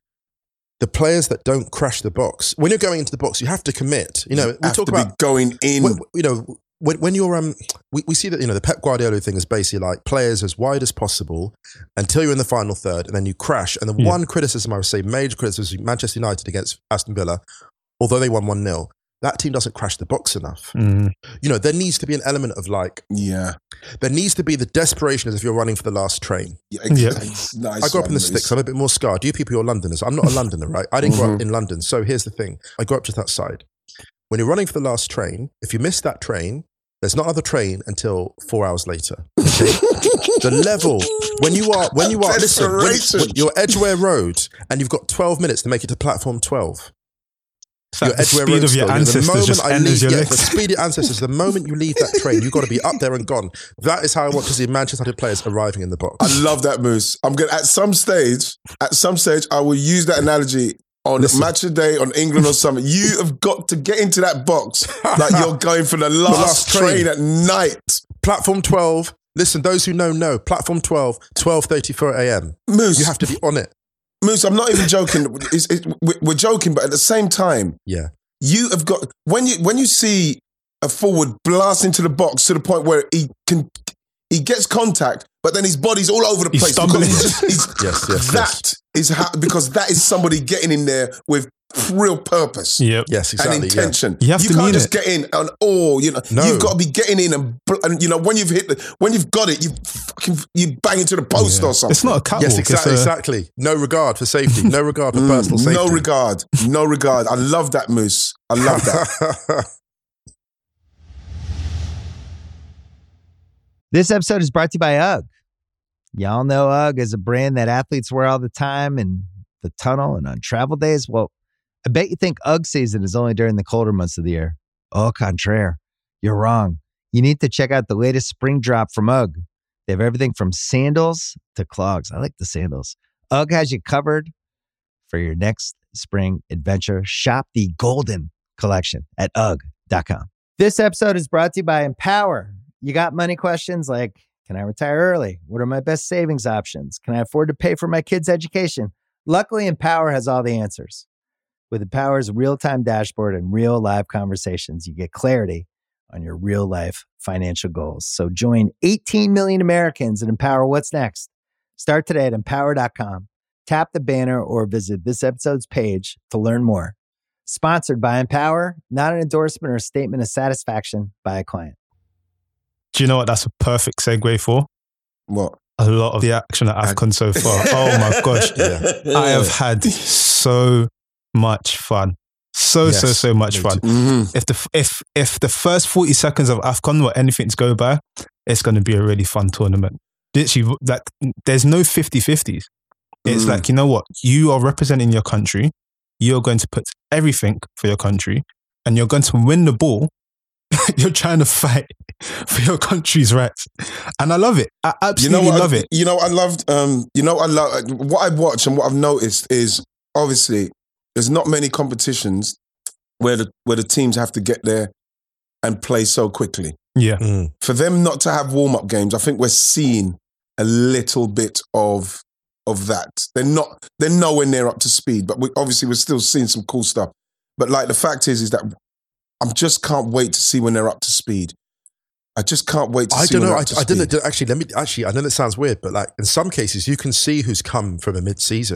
the players that don't crash the box when you're going into the box, you have to commit. You know, You we have talk to about be going in. when, you know when, when you're um we, we see that, you know, the Pep Guardiola thing is basically like players as wide as possible until you're in the final third and then you crash. And the Yeah. one criticism I would say, major criticism, Manchester United against Aston Villa, although they won one nil, that team doesn't crash the box enough. Mm. You know, there needs to be an element of like, yeah. there needs to be the desperation as if you're running for the last train. Yeah, Yeah. it's nice I grew up in one, the Moose. sticks. I'm a bit more scarred. You people, you're Londoners. I'm not a Londoner, right? I didn't grow up Mhm. in London. So here's the thing. I grew up just outside. When you're running for the last train, if you miss that train, there's not another train until four hours later. Okay? The level, when you are, when you are, listen, when, Desperation. when you're Edgware Road and you've got twelve minutes to make it to platform twelve. It's like Your the Edgware speed Road of your store, you know, ancestors the moment just I enters leave, your yeah, legs. the speed of your ancestors, the moment you leave that train, you've got to be up there and gone. That is how I want to see Manchester United players arriving in the box. I love that, Moose. I'm gonna at some stage, at some stage, I will use that analogy on Listen. Match of the Day on England or something. You have got to get into that box like you're going for the last, last train. train. at night. Platform twelve. Listen, those who know, know. Platform twelve, twelve thirty-four a.m. Moose, You have to be on it. Moose, I'm not even joking. It's, it's, we- we're joking, but at the same time, Yeah. you have got when you when you see a forward blast into the box to the point where he can he gets contact, but then his body's all over the He's place. stumbling. because he's just- he's- Yes, yes, that is how because that is somebody getting in there with real purpose. Yep. Yes, exactly. And intention. You have to can't mean just it. get in and oh, you know, No. you've got to be getting in and, bl- and you know when you've hit the when you've got it, you fucking you bang into the post Yeah. or something. It's not a catwalk. Yes, exactly, It's a, exactly. No regard for safety. No regard for Mm, personal safety. no regard, no regard. I love that, Moose. I love that. This episode is brought to you by UGG. Y'all know UGG is a brand that athletes wear all the time in the tunnel and on travel days. Well, I bet you think UGG season is only during the colder months of the year. Au contraire, you're wrong. You need to check out the latest spring drop from UGG. They have everything from sandals to clogs. I like the sandals. UGG has you covered for your next spring adventure. Shop the Golden Collection at ugg dot com. This episode is brought to you by Empower. You got money questions like, can I retire early? What are my best savings options? Can I afford to pay for my kids' education? Luckily, Empower has all the answers. With Empower's real-time dashboard and real live conversations, you get clarity on your real life financial goals. So join eighteen million Americans and Empower What's Next. Start today at empower dot com. Tap the banner or visit this episode's page to learn more. Sponsored by Empower, not an endorsement or a statement of satisfaction by a client. do you know what that's a perfect segue for? What? A lot of the action at AFCON so far. Oh my gosh. Yeah. I have had so much fun. So, so, Yes, so much me fun. too. Mhm. If the if if the first forty seconds of AFCON were anything to go by, it's going to be a really fun tournament. Literally, like, there's no fifty-fifties. It's Mm. like, you know what? You are representing your country. You're going to put everything for your country and you're going to win the ball. You're trying to fight for your country's rights. And I love it. I You absolutely know what? love I, it. You know, I loved. Um, you know, I love what I watch and what I've noticed is obviously there's not many competitions where the where the teams have to get there and play so quickly. Yeah. Mm. For them not to have warm up games, I think we're seeing a little bit of of that. They're not. They're nowhere near up to speed, but we, obviously we're still seeing some cool stuff. But like the fact is, is that I just can't wait to see when they're up to speed. I just can't wait to I see don't when know. they're I, up to I speed. don't know. Actually, let me. Actually, I know that sounds weird, but like in some cases, you can see who's come from a mid-season.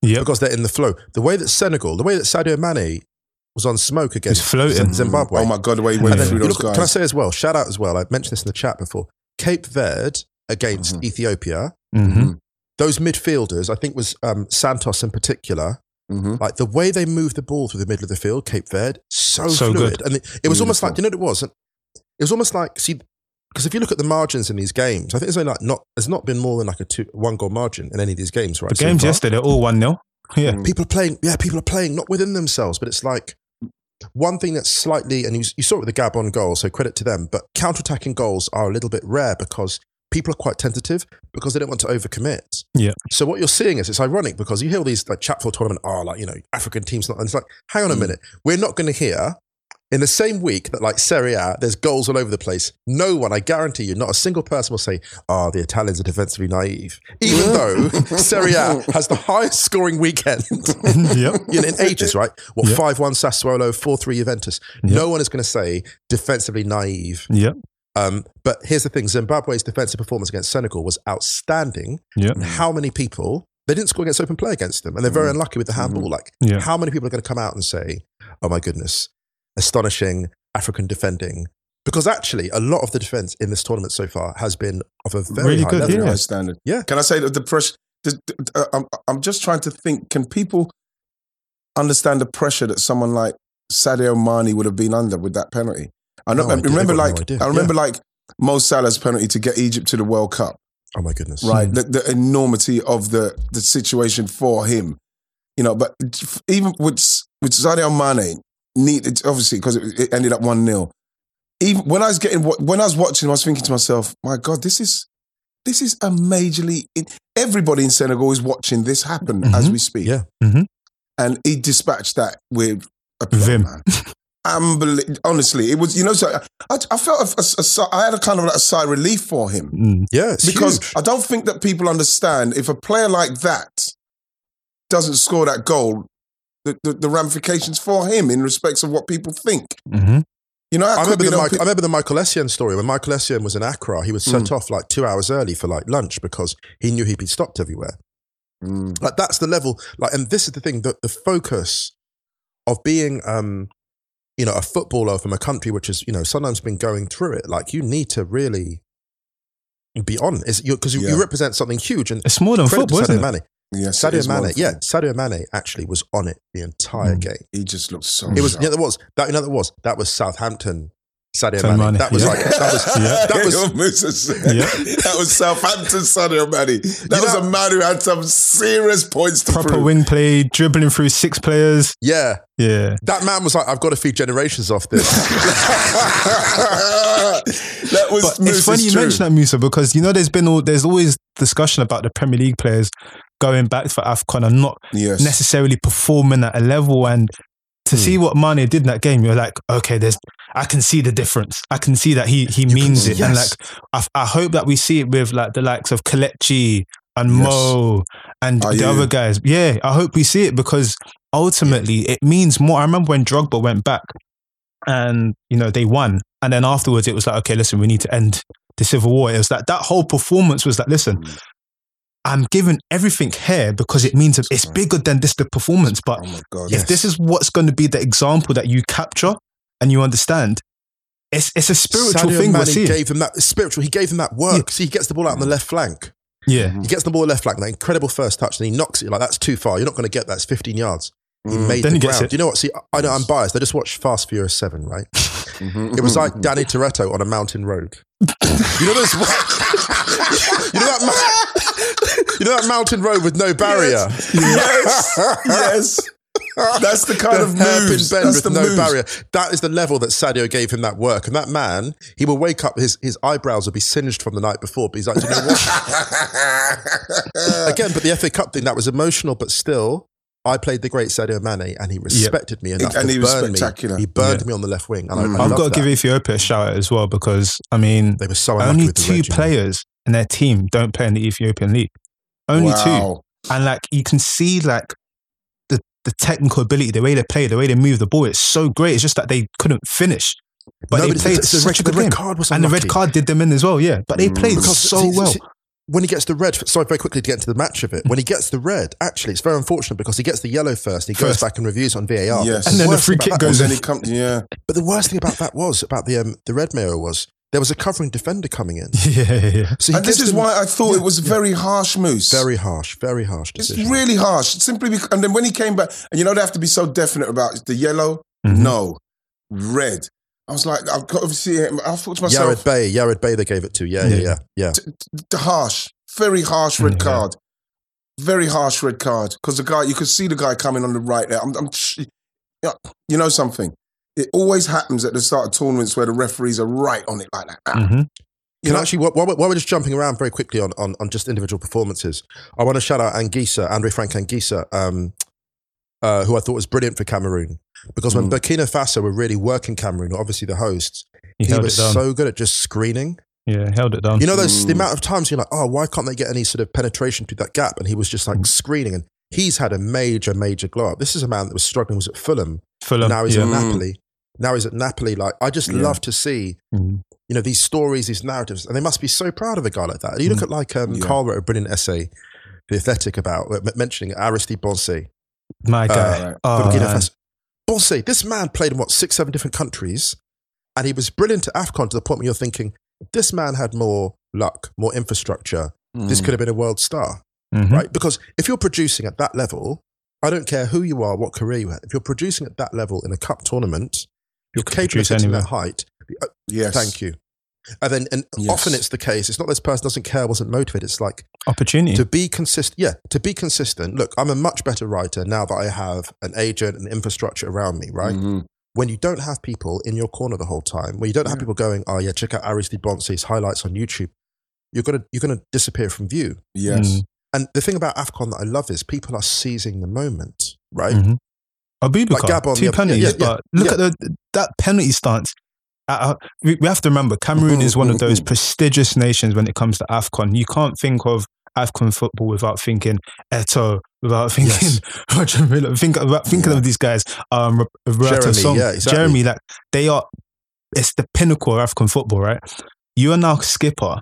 Yeah. because they're in the flow. The way that Senegal, the way that Sadio Mane was on smoke against floating. Zimbabwe. Oh my God, the way he went And then through you those look, guys. can I say as well, shout out as well, I mentioned this in the chat before, Cape Verde against Mhm. Ethiopia, Mm-hmm. those midfielders, I think was um, Santos in particular, Mhm. like the way they moved the ball through the middle of the field, Cape Verde, so, So fluid. good. And it, it was almost like, Beautiful. you know what it was? It was almost like, see, because if you look at the margins in these games, I think there's only like not, there's not been more than like a two, one goal margin in any of these games, right? The so games far. yesterday, they're all one nil. Yeah. Mm. People are playing, yeah, people are playing not within themselves, but it's like one thing that's slightly, and you, you saw it with the Gabon goal, so credit to them, but counter-attacking goals are a little bit rare because people are quite tentative because they don't want to overcommit. Yeah. So what you're seeing is, it's ironic because you hear all these like Chapel tournament, oh, like, you know, African teams, not, and it's like, hang on a Mm. minute, we're not going to hear in the same week that like Serie A, there's goals all over the place. No one, I guarantee you, not a single person will say, oh, the Italians are defensively naive. Even though Serie A has the highest scoring weekend Yep. in, in ages, right? What, Yep. five one Sassuolo, four three Juventus. Yep. No one is going to say defensively naive. Yep. Um, but here's the thing, Zimbabwe's defensive performance against Senegal was outstanding. Yep. And how many people, they didn't score against open play against them, and they're very Mm. unlucky with the handball. Like, Yeah. how many people are going to come out and say, oh my goodness, astonishing African defending? Because actually, a lot of the defense in this tournament so far has been of a very Really high good, level. yeah. High standard. Yeah. Can I say that the pressure? The, the, uh, I'm, I'm just trying to think. Can people understand the pressure that someone like Sadio Mane would have been under with that penalty? I know. No I idea. remember, They've got no like idea. I remember, like Mo Salah's penalty to get Egypt to the World Cup. Oh my goodness. Right, Mm. the, the enormity of the the situation for him. You know, but even with with Sadio Mane, need it's obviously because it, it ended up one nil. Even when I was getting when I was watching, I was thinking to myself, "My God, this is this is a majorly." Everybody in Senegal is watching this happen Mhm. as we speak. Yeah. Mhm. And he dispatched that with a plum, Vim. man. Unbelievable. Honestly, it was. You know, so I, I felt a, a, a, I had a kind of like a sigh of relief for him Mm. Yeah, it's because huge. I don't think that people understand if a player like that doesn't score that goal, the, the, the ramifications for him in respects of what people think. Mm-hmm. You know, I remember, be the no Mike, pe- I remember the Michael Essien story. When Michael Essien was in Accra, he was sent Mm. off like two hours early for like lunch because he knew he'd be stopped everywhere. Mm. Like that's the level. Like, and this is the thing: that the focus of being, um, you know, a footballer from a country which has, you know, sometimes been going through it. Like, you need to really be on is because you, Yeah. you represent something huge. And It's more than credit to football, isn't Sadio it? Mane. Yes, it Sadio is Mane, wonderful. yeah, Sadio Mane actually was on it the entire Mm. game. He just looked so. It was, sharp. yeah, there was that. You know, that was that was Southampton. Sadio Sadio Mane. Mane, That was yeah. like that was Yeah. that was What Musa said. Yeah. That was Southampton Sadio Mane. That You was know- a man who had some serious points to Proper prove. wing play, dribbling through six players. yeah. Yeah. That man was like, I've got to feed generations off this. That was. But Musa's it's funny you true. mention that, Musa, because you know there's been all there's always discussion about the Premier League players going back for AFCON and not Yes. necessarily performing at a level. And to see what Mane did in that game, you're like, okay, there's I can see the difference. I can see that he he means it. And yes. like I, I hope that we see it with like the likes of Kelechi and Yes. Mo and Are the you? other guys. Yeah, I hope we see it because ultimately it means more. I remember when Drogba went back and you know they won, and then afterwards it was like, okay, listen, we need to end the civil war. It was like that whole performance was like, listen, I'm giving everything here because it means it's bigger than just the performance. But Oh my God. if this is what's going to be the example that you capture and you understand, it's it's a spiritual Sadio thing we're Mane seeing. gave him that spiritual. He gave him that work. See, he gets the ball out on the left flank. Yeah, He gets the ball left flank. That incredible first touch, and he knocks it like that's too far. You're not going to get that. It's fifteen yards. He Mm. made Then the he gets ground. it. You know what? See, I know I'm biased. I just watched Fast Furious Seven, right? Mhm, It was mhm, like mhm. Danny Toretto on a mountain road. You know this? you know that? Mo- you know that mountain road with no barrier. Yes. Yes. That's the kind The of hairpin moves. bend That's with the no moves. barrier. That is the level that Sadio gave him that work. And that man, he will wake up, his, his eyebrows will be singed from the night before, but he's like, do you know what? Again, but the F A Cup thing, that was emotional, but still, I played the great Sadio Mane and he respected me enough And to he was burn spectacular. me. He burned Yeah. me on the left wing. And I, Mm. I I've love got to that. give Ethiopia a shout out as well because I mean, They were so unlucky only with the two red, you know. players in their team don't play in the Ethiopian league. Only two. Wow. And like you can see like the, the technical ability, the way they play, the way they move the ball, it's so great. It's just that they couldn't finish. But No, they but played it's the- such the a good red game. card was And the red unlucky. card did them in as well, yeah. But they Mm. played Because so see- well. see- when he gets the red, sorry, very quickly to get into the match of it. When he gets the red, actually, it's very unfortunate because he gets the yellow first. And he goes First. back and reviews on V A R. Yes. And then the worst free about kick that goes was- Then he comes, yeah. But the worst thing about that was, about the um, the red Mayo was, there was a covering defender coming in. Yeah, yeah, yeah. So he And this gives is them- why I thought it was very harsh, Moose. Very harsh, very harsh It's decision. really harsh. Simply because, and then when he came back, and you know they have to be so definite about the yellow, Mhm. no, red. I was like, I've got obviously. I thought to myself, Yared Bay, Yared Bay they gave it to. Yeah, yeah, yeah. yeah. the harsh, very harsh red Yeah. card, very harsh red card. Because the guy, you could see the guy coming on the right there. I'm, I'm, you know something. It always happens at the start of tournaments where the referees are right on it like that. Ah. Mhm. You Can know, actually, while, while we're just jumping around very quickly on, on, on just individual performances, I want to shout out Anguissa, Andre Frank Anguissa, um, uh, who I thought was brilliant for Cameroon. Because when Mm. Burkina Faso were really working Cameroon, obviously the hosts, He, he, held was it down. so good at just screening. yeah, held it down. You know, those the Mm. amount of times you're like, oh, why can't they get any sort of penetration through that gap? And he was just like Mm. screening. And he's had a major, major glow up. This is a man that was struggling, was at Fulham. Fulham. now he's yeah. at Mm. Napoli. Now he's at Napoli. Like, I just Yeah. love to see, Mhm. you know, these stories, these narratives, and they must be so proud of a guy like that. And you look Mm. at like, um, Yeah. Carl wrote a brilliant essay, The Athletic, about uh, mentioning Aristide Bonce. My guy. right. Oh, Burkina man. Faso. Bonce, this man played in what, six, seven different countries, and he was brilliant at AFCON to the point where you're thinking, this man had more luck, more infrastructure. This Mm. could have been a world star, Mhm. right? Because if you're producing at that level, I don't care who you are, what career you have, if you're producing at that level in a cup tournament, you're could capable of produce hitting anywhere. that height. Uh, Yes. Thank you. And then, and Yes. often it's the case. It's not this person doesn't care, wasn't motivated. It's like Opportunity. to be consistent. Yeah, to be consistent. Look, I'm a much better writer now that I have an agent and infrastructure around me. Right. Mhm. When you don't have people in your corner the whole time, when you don't have Yeah. people going, oh yeah, check out Aristide Bonce's highlights on YouTube, you're gonna you're gonna disappear from view. Yes. Mm. And the thing about AFCON that I love is people are seizing the moment. Right. Mhm. Abubakar, Like Gabon, two yeah, penalties, yeah, yeah, but look yeah. at the that penalty stance. Uh, uh, we, we have to remember, Cameroon is one of those prestigious nations when it comes to AFCON. You can't think of AFCON football without thinking Eto'o, without thinking Yes. Roger Miller, think about thinking Yeah. of these guys. Um, Roberto Jeremy, Song, yeah, exactly. Jeremy, like they are. It's the pinnacle of AFCON football, right? You are now skipper.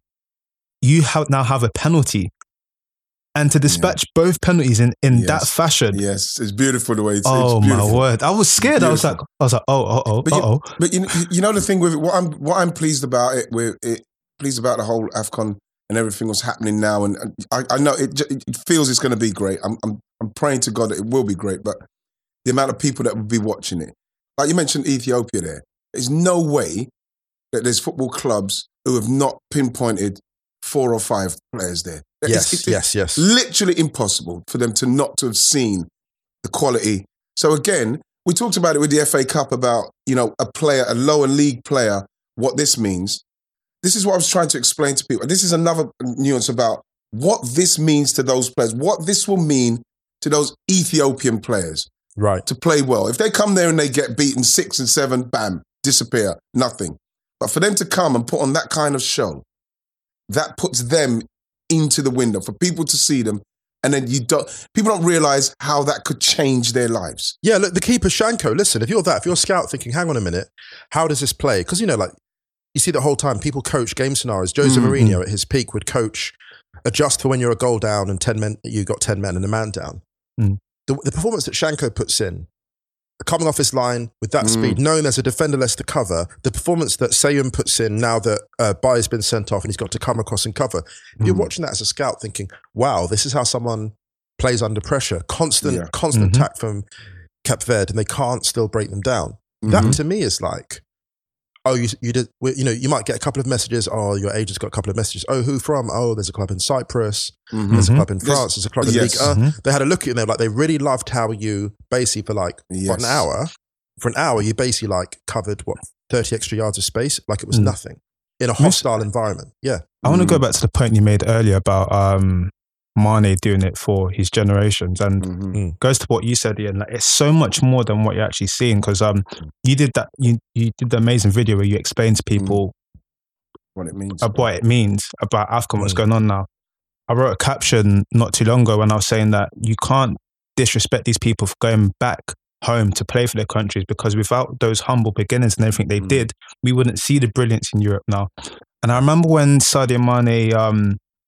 You have now have a penalty, and to dispatch both penalties in in that Yes. fashion. Yes. It's beautiful the way it's. Oh it's my beautiful. word! I was scared. I was like, I was like, oh, oh, oh, But you- oh, But you, you know the thing with it, what I'm what I'm pleased about it with it pleased about the whole AFCON and everything what's happening now, and, and I, I know it, ju- it feels it's going to be great. I'm, I'm I'm praying to God that it will be great, but the amount of people that will be watching it, like you mentioned Ethiopia, there, there's no way that there's football clubs who have not pinpointed four or five players there. It's- Yes, it's, yes, yes. literally impossible for them to not to have seen the quality. So again, we talked about it with the F A Cup about, you know, a player, a lower league player, what this means. This is what I was trying to explain to people. This is another nuance about what this means to those players, what this will mean to those Ethiopian players Right. to play well. If they come there and they get beaten six and seven, bam, disappear, nothing. But for them to come and put on that kind of show, that puts them into the window for people to see them. And then you don't, people don't realize how that could change their lives. Yeah, look, the keeper, Shanko, listen, if you're that, if you're a scout thinking, hang on a minute, how does this play? Because, you know, like, you see the whole time people coach game scenarios. Jose Mm-hmm. Mourinho at his peak would coach, adjust for when you're a goal down and ten men, you got ten men and a man down. Mm. The, the performance that Shanko puts in, coming off his line with that Mm. speed, knowing there's a defender less to cover, the performance that Sayum puts in now that uh, Bay's been sent off and he's got to come across and cover. You're Mm. watching that as a scout thinking, wow, this is how someone plays under pressure. Constant, Yeah. constant Mhm. attack from Cape Verde and they can't still break them down. Mhm. That to me is like, oh, you you did, well, you know, you might get a couple of messages. Oh, your agent's got a couple of messages. Oh, who from? Oh, there's a club in Cyprus. Mhm. There's a Mhm. club in There's- France. There's a club in yes. Ligue one. Mhm. They had a look at you and they were like, they really loved how you basically for like, for Yes. an hour, for an hour, you basically like covered what, thirty extra yards of space, like it was Mm. nothing in a hostile environment. Yeah. I want to go Mm. back to the point you made earlier about um, Mane doing it for his generations, and Mhm. goes to what you said, Ian. Like, it's so much more than what you're actually seeing, because um, you did that. You you did the amazing video where you explained to people What it means. of what it means about AFCON, what's Mm. going on now. I wrote a caption not too long ago when I was saying that you can't disrespect these people for going back home to play for their countries, because without those humble beginnings and everything they Mm. did, we wouldn't see the brilliance in Europe now. And I remember when Sadio Mane um,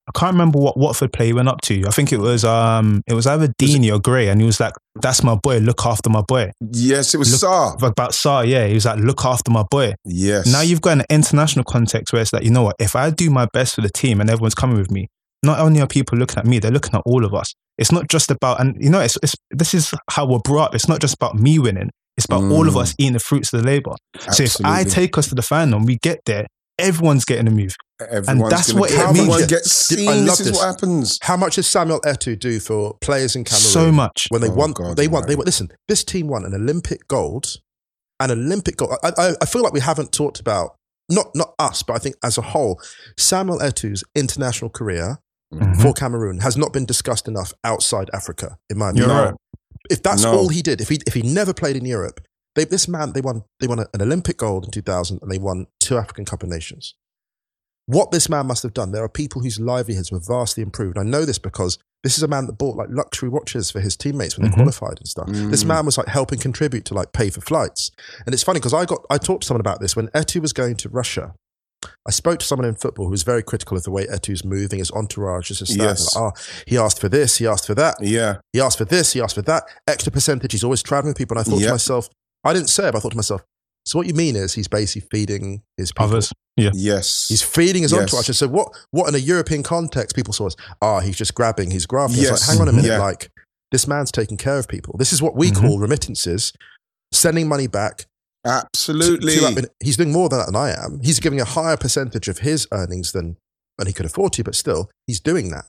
I can't remember what Watford player he went up to. I think it was um, it was either Deeney or Gray, and he was like, "That's my boy. Look after my boy." Yes, it was look, Sarr. About Sarr, yeah. He was like, "Look after my boy." Yes. Now you've got an international context where it's like, you know what? If I do my best for the team and everyone's coming with me, not only are people looking at me, they're looking at all of us. It's not just about, and you know, it's, it's this is how we're brought up. It's not just about me winning. It's about mm. all of us eating the fruits of the labour. So if I take us to the final and we get there, everyone's getting a move. Everyone's and that's what it means. Everyone gets seen. I love this is this. What happens. How much does Samuel Eto'o do for players in Cameroon? So much. When they oh won, God, they won. Man. They won. Listen, this team won an Olympic gold. An Olympic gold. I, I, I feel like we haven't talked about, not not us, but I think as a whole, Samuel Eto'o's international career mm-hmm. for Cameroon has not been discussed enough outside Africa, in my opinion. Right. If that's no. all he did, if he if he never played in Europe, they, this man they won they won an Olympic gold in two thousand and they won two African Cup of Nations. What this man must have done, there are people whose livelihoods were vastly improved. I know this because this is a man that bought like luxury watches for his teammates when they mm-hmm. qualified and stuff. Mm. This man was like helping contribute to like pay for flights. And it's funny because I got I talked to someone about this when Eto'o was going to Russia. I spoke to someone in football who was very critical of the way Eto'o's moving, his entourage, his staff. Yes. Like, oh, he asked for this, he asked for that. Yeah. He asked for this, he asked for that. Extra percentage, he's always traveling with people. And I thought yep. to myself, I didn't say it, but I thought to myself, so what you mean is he's basically feeding his people. Others. Yeah. Yes. He's feeding his yes. entourage. So what, what in a European context, people saw as, ah, oh, he's just grabbing, he's grafting. Yes. It's like, hang on a minute, yeah. like, this man's taking care of people. This is what we mm-hmm. call remittances, sending money back. Absolutely. To, to, he's doing more than that than I am. He's giving a higher percentage of his earnings than, than he could afford to, but still, he's doing that.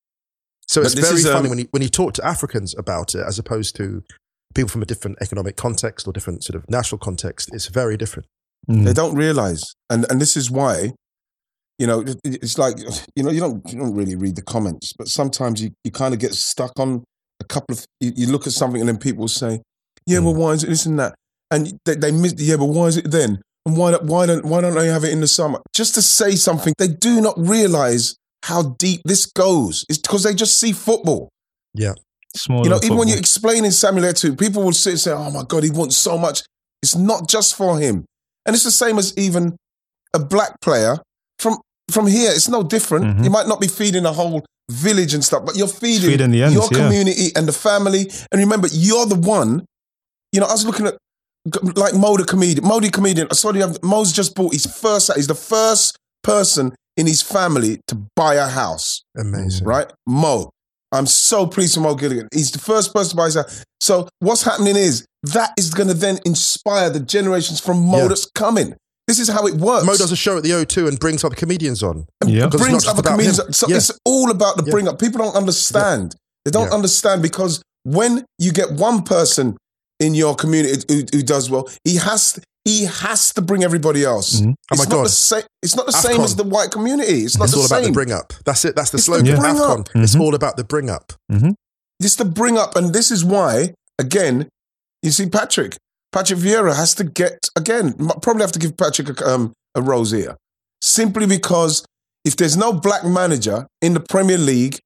So but it's very is, funny um, when you, when you talk to Africans about it, as opposed to people from a different economic context or different sort of national context. It's very different. Mm. They don't realize. And and this is why, you know, it's like, you know, you don't you don't really read the comments, but sometimes you, you kind of get stuck on a couple of, you, you look at something and then people say, yeah, mm. well, why is it this and that? And they, they miss, yeah, but why is it then? And why, why, don't, why don't they have it in the summer? Just to say something, they do not realize how deep this goes. It's because they just see football. Yeah. Smaller you know, football. Even when you're explaining Samuel Eto'o, people will sit and say, oh my God, he wants so much. It's not just for him. And it's the same as even a black player from from here. It's no different. Mm-hmm. You might not be feeding a whole village and stuff, but you're feeding, feeding the ends, your yeah. community and the family. And remember, you're the one, you know, I was looking at like Mo the comedian. Mo the comedian, sorry, Mo's just bought his first, he's the first person in his family to buy a house. Amazing. Right? Mo. I'm so pleased for Mo Gilligan. He's the first person to buy his house. So what's happening is that is going to then inspire the generations from Mo yeah. that's coming. This is how it works. Mo does a show at the O two and brings other comedians on. Yeah. Brings other comedians on. So yeah. it's all about the yeah. bring up. People don't understand. Yeah. They don't yeah. understand because when you get one person in your community who, who does well, he has he has to bring everybody else. Mm-hmm. Oh it's my not God. the same. It's not the Afcon. same as the white community. It's not it's the all same. about the bring up. That's it. That's the it's slogan. The Afcon. Mm-hmm. It's all about the bring up. Mm-hmm. It's the bring up, and this is why again, you see Patrick. Patrick Vieira has to get again. Probably have to give Patrick a, um, a rose here, simply because if there's no black manager in the Premier League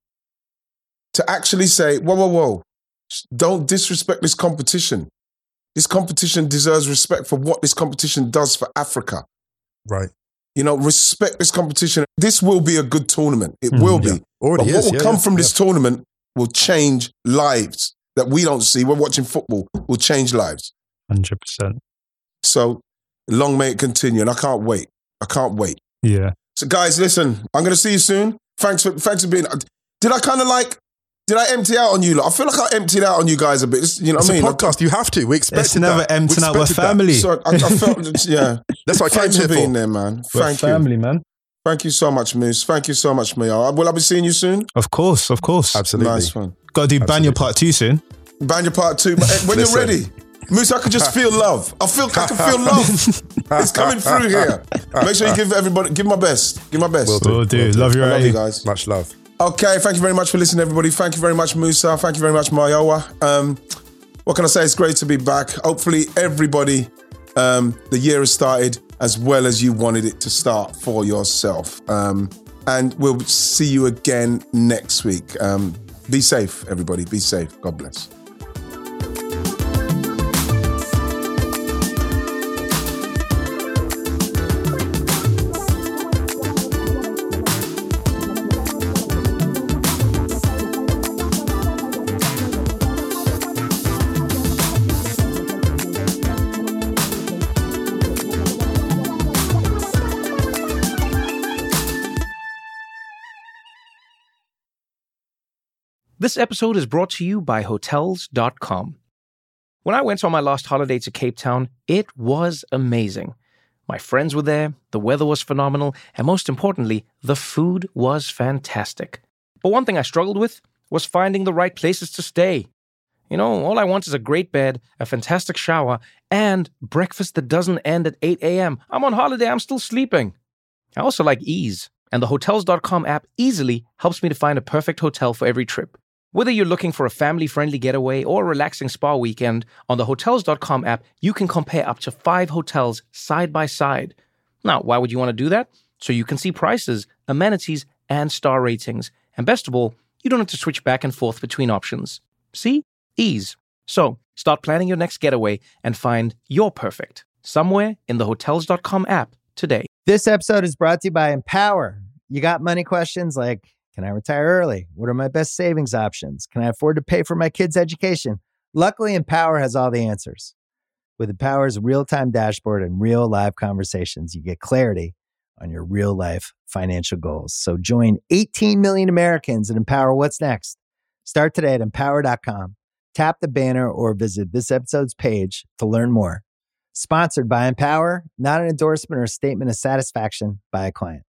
to actually say, whoa, whoa, whoa, don't disrespect this competition. This competition deserves respect for what this competition does for Africa. Right. You know, respect this competition. This will be a good tournament. It mm, will be. Yeah. Already but what is, will yeah, come yeah, from yeah. this tournament will change lives that we don't see. We're watching football. Will change lives. one hundred percent. So long may it continue. And I can't wait. I can't wait. Yeah. So guys, listen, I'm going to see you soon. Thanks for, thanks for being... Did I kind of like... Did I empty out on you? I feel like I emptied out on you guys a bit. It's, you know it's what I mean? a podcast. You have to. We expect It's never that. emptying out. We're family. So I, I felt, yeah. That's what I came Thanks here for being for. there, man. We're Thank family, you. man. Thank you so much, Moose. Thank you so much, Mia. Will I be seeing you soon? Of course, of course. Absolutely. Nice one. Got to do Banyo Part Two soon. Banjo Part Two. When you're ready. Moose, I can just feel love. I feel, I can feel love. It's coming through here. Make sure you give everybody, give my best. Give my best. Will do. Will do. Will do. Love you, I love right? you guys. Much love. Okay, thank you very much for listening, everybody. Thank you very much, Musa. Thank you very much, Mayowa. Um, what can I say? It's great to be back. Hopefully, everybody, um, the year has started as well as you wanted it to start for yourself. Um, and we'll see you again next week. Um, be safe, everybody. Be safe. God bless. This episode is brought to you by Hotels dot com. When I went on my last holiday to Cape Town, it was amazing. My friends were there, the weather was phenomenal, and most importantly, the food was fantastic. But one thing I struggled with was finding the right places to stay. You know, all I want is a great bed, a fantastic shower, and breakfast that doesn't end at eight a.m. I'm on holiday, I'm still sleeping. I also like ease, and the Hotels dot com app easily helps me to find a perfect hotel for every trip. Whether you're looking for a family-friendly getaway or a relaxing spa weekend, on the Hotels dot com app, you can compare up to five hotels side by side. Now, why would you want to do that? So you can see prices, amenities, and star ratings. And best of all, you don't have to switch back and forth between options. See? Ease. So, start planning your next getaway and find your perfect somewhere in the Hotels dot com app today. This episode is brought to you by Empower. You got money questions like, can I retire early? What are my best savings options? Can I afford to pay for my kids' education? Luckily, Empower has all the answers. With Empower's real-time dashboard and real live conversations, you get clarity on your real-life financial goals. So join eighteen million Americans and Empower what's next. Start today at empower dot com. Tap the banner or visit this episode's page to learn more. Sponsored by Empower, not an endorsement or statement of satisfaction by a client.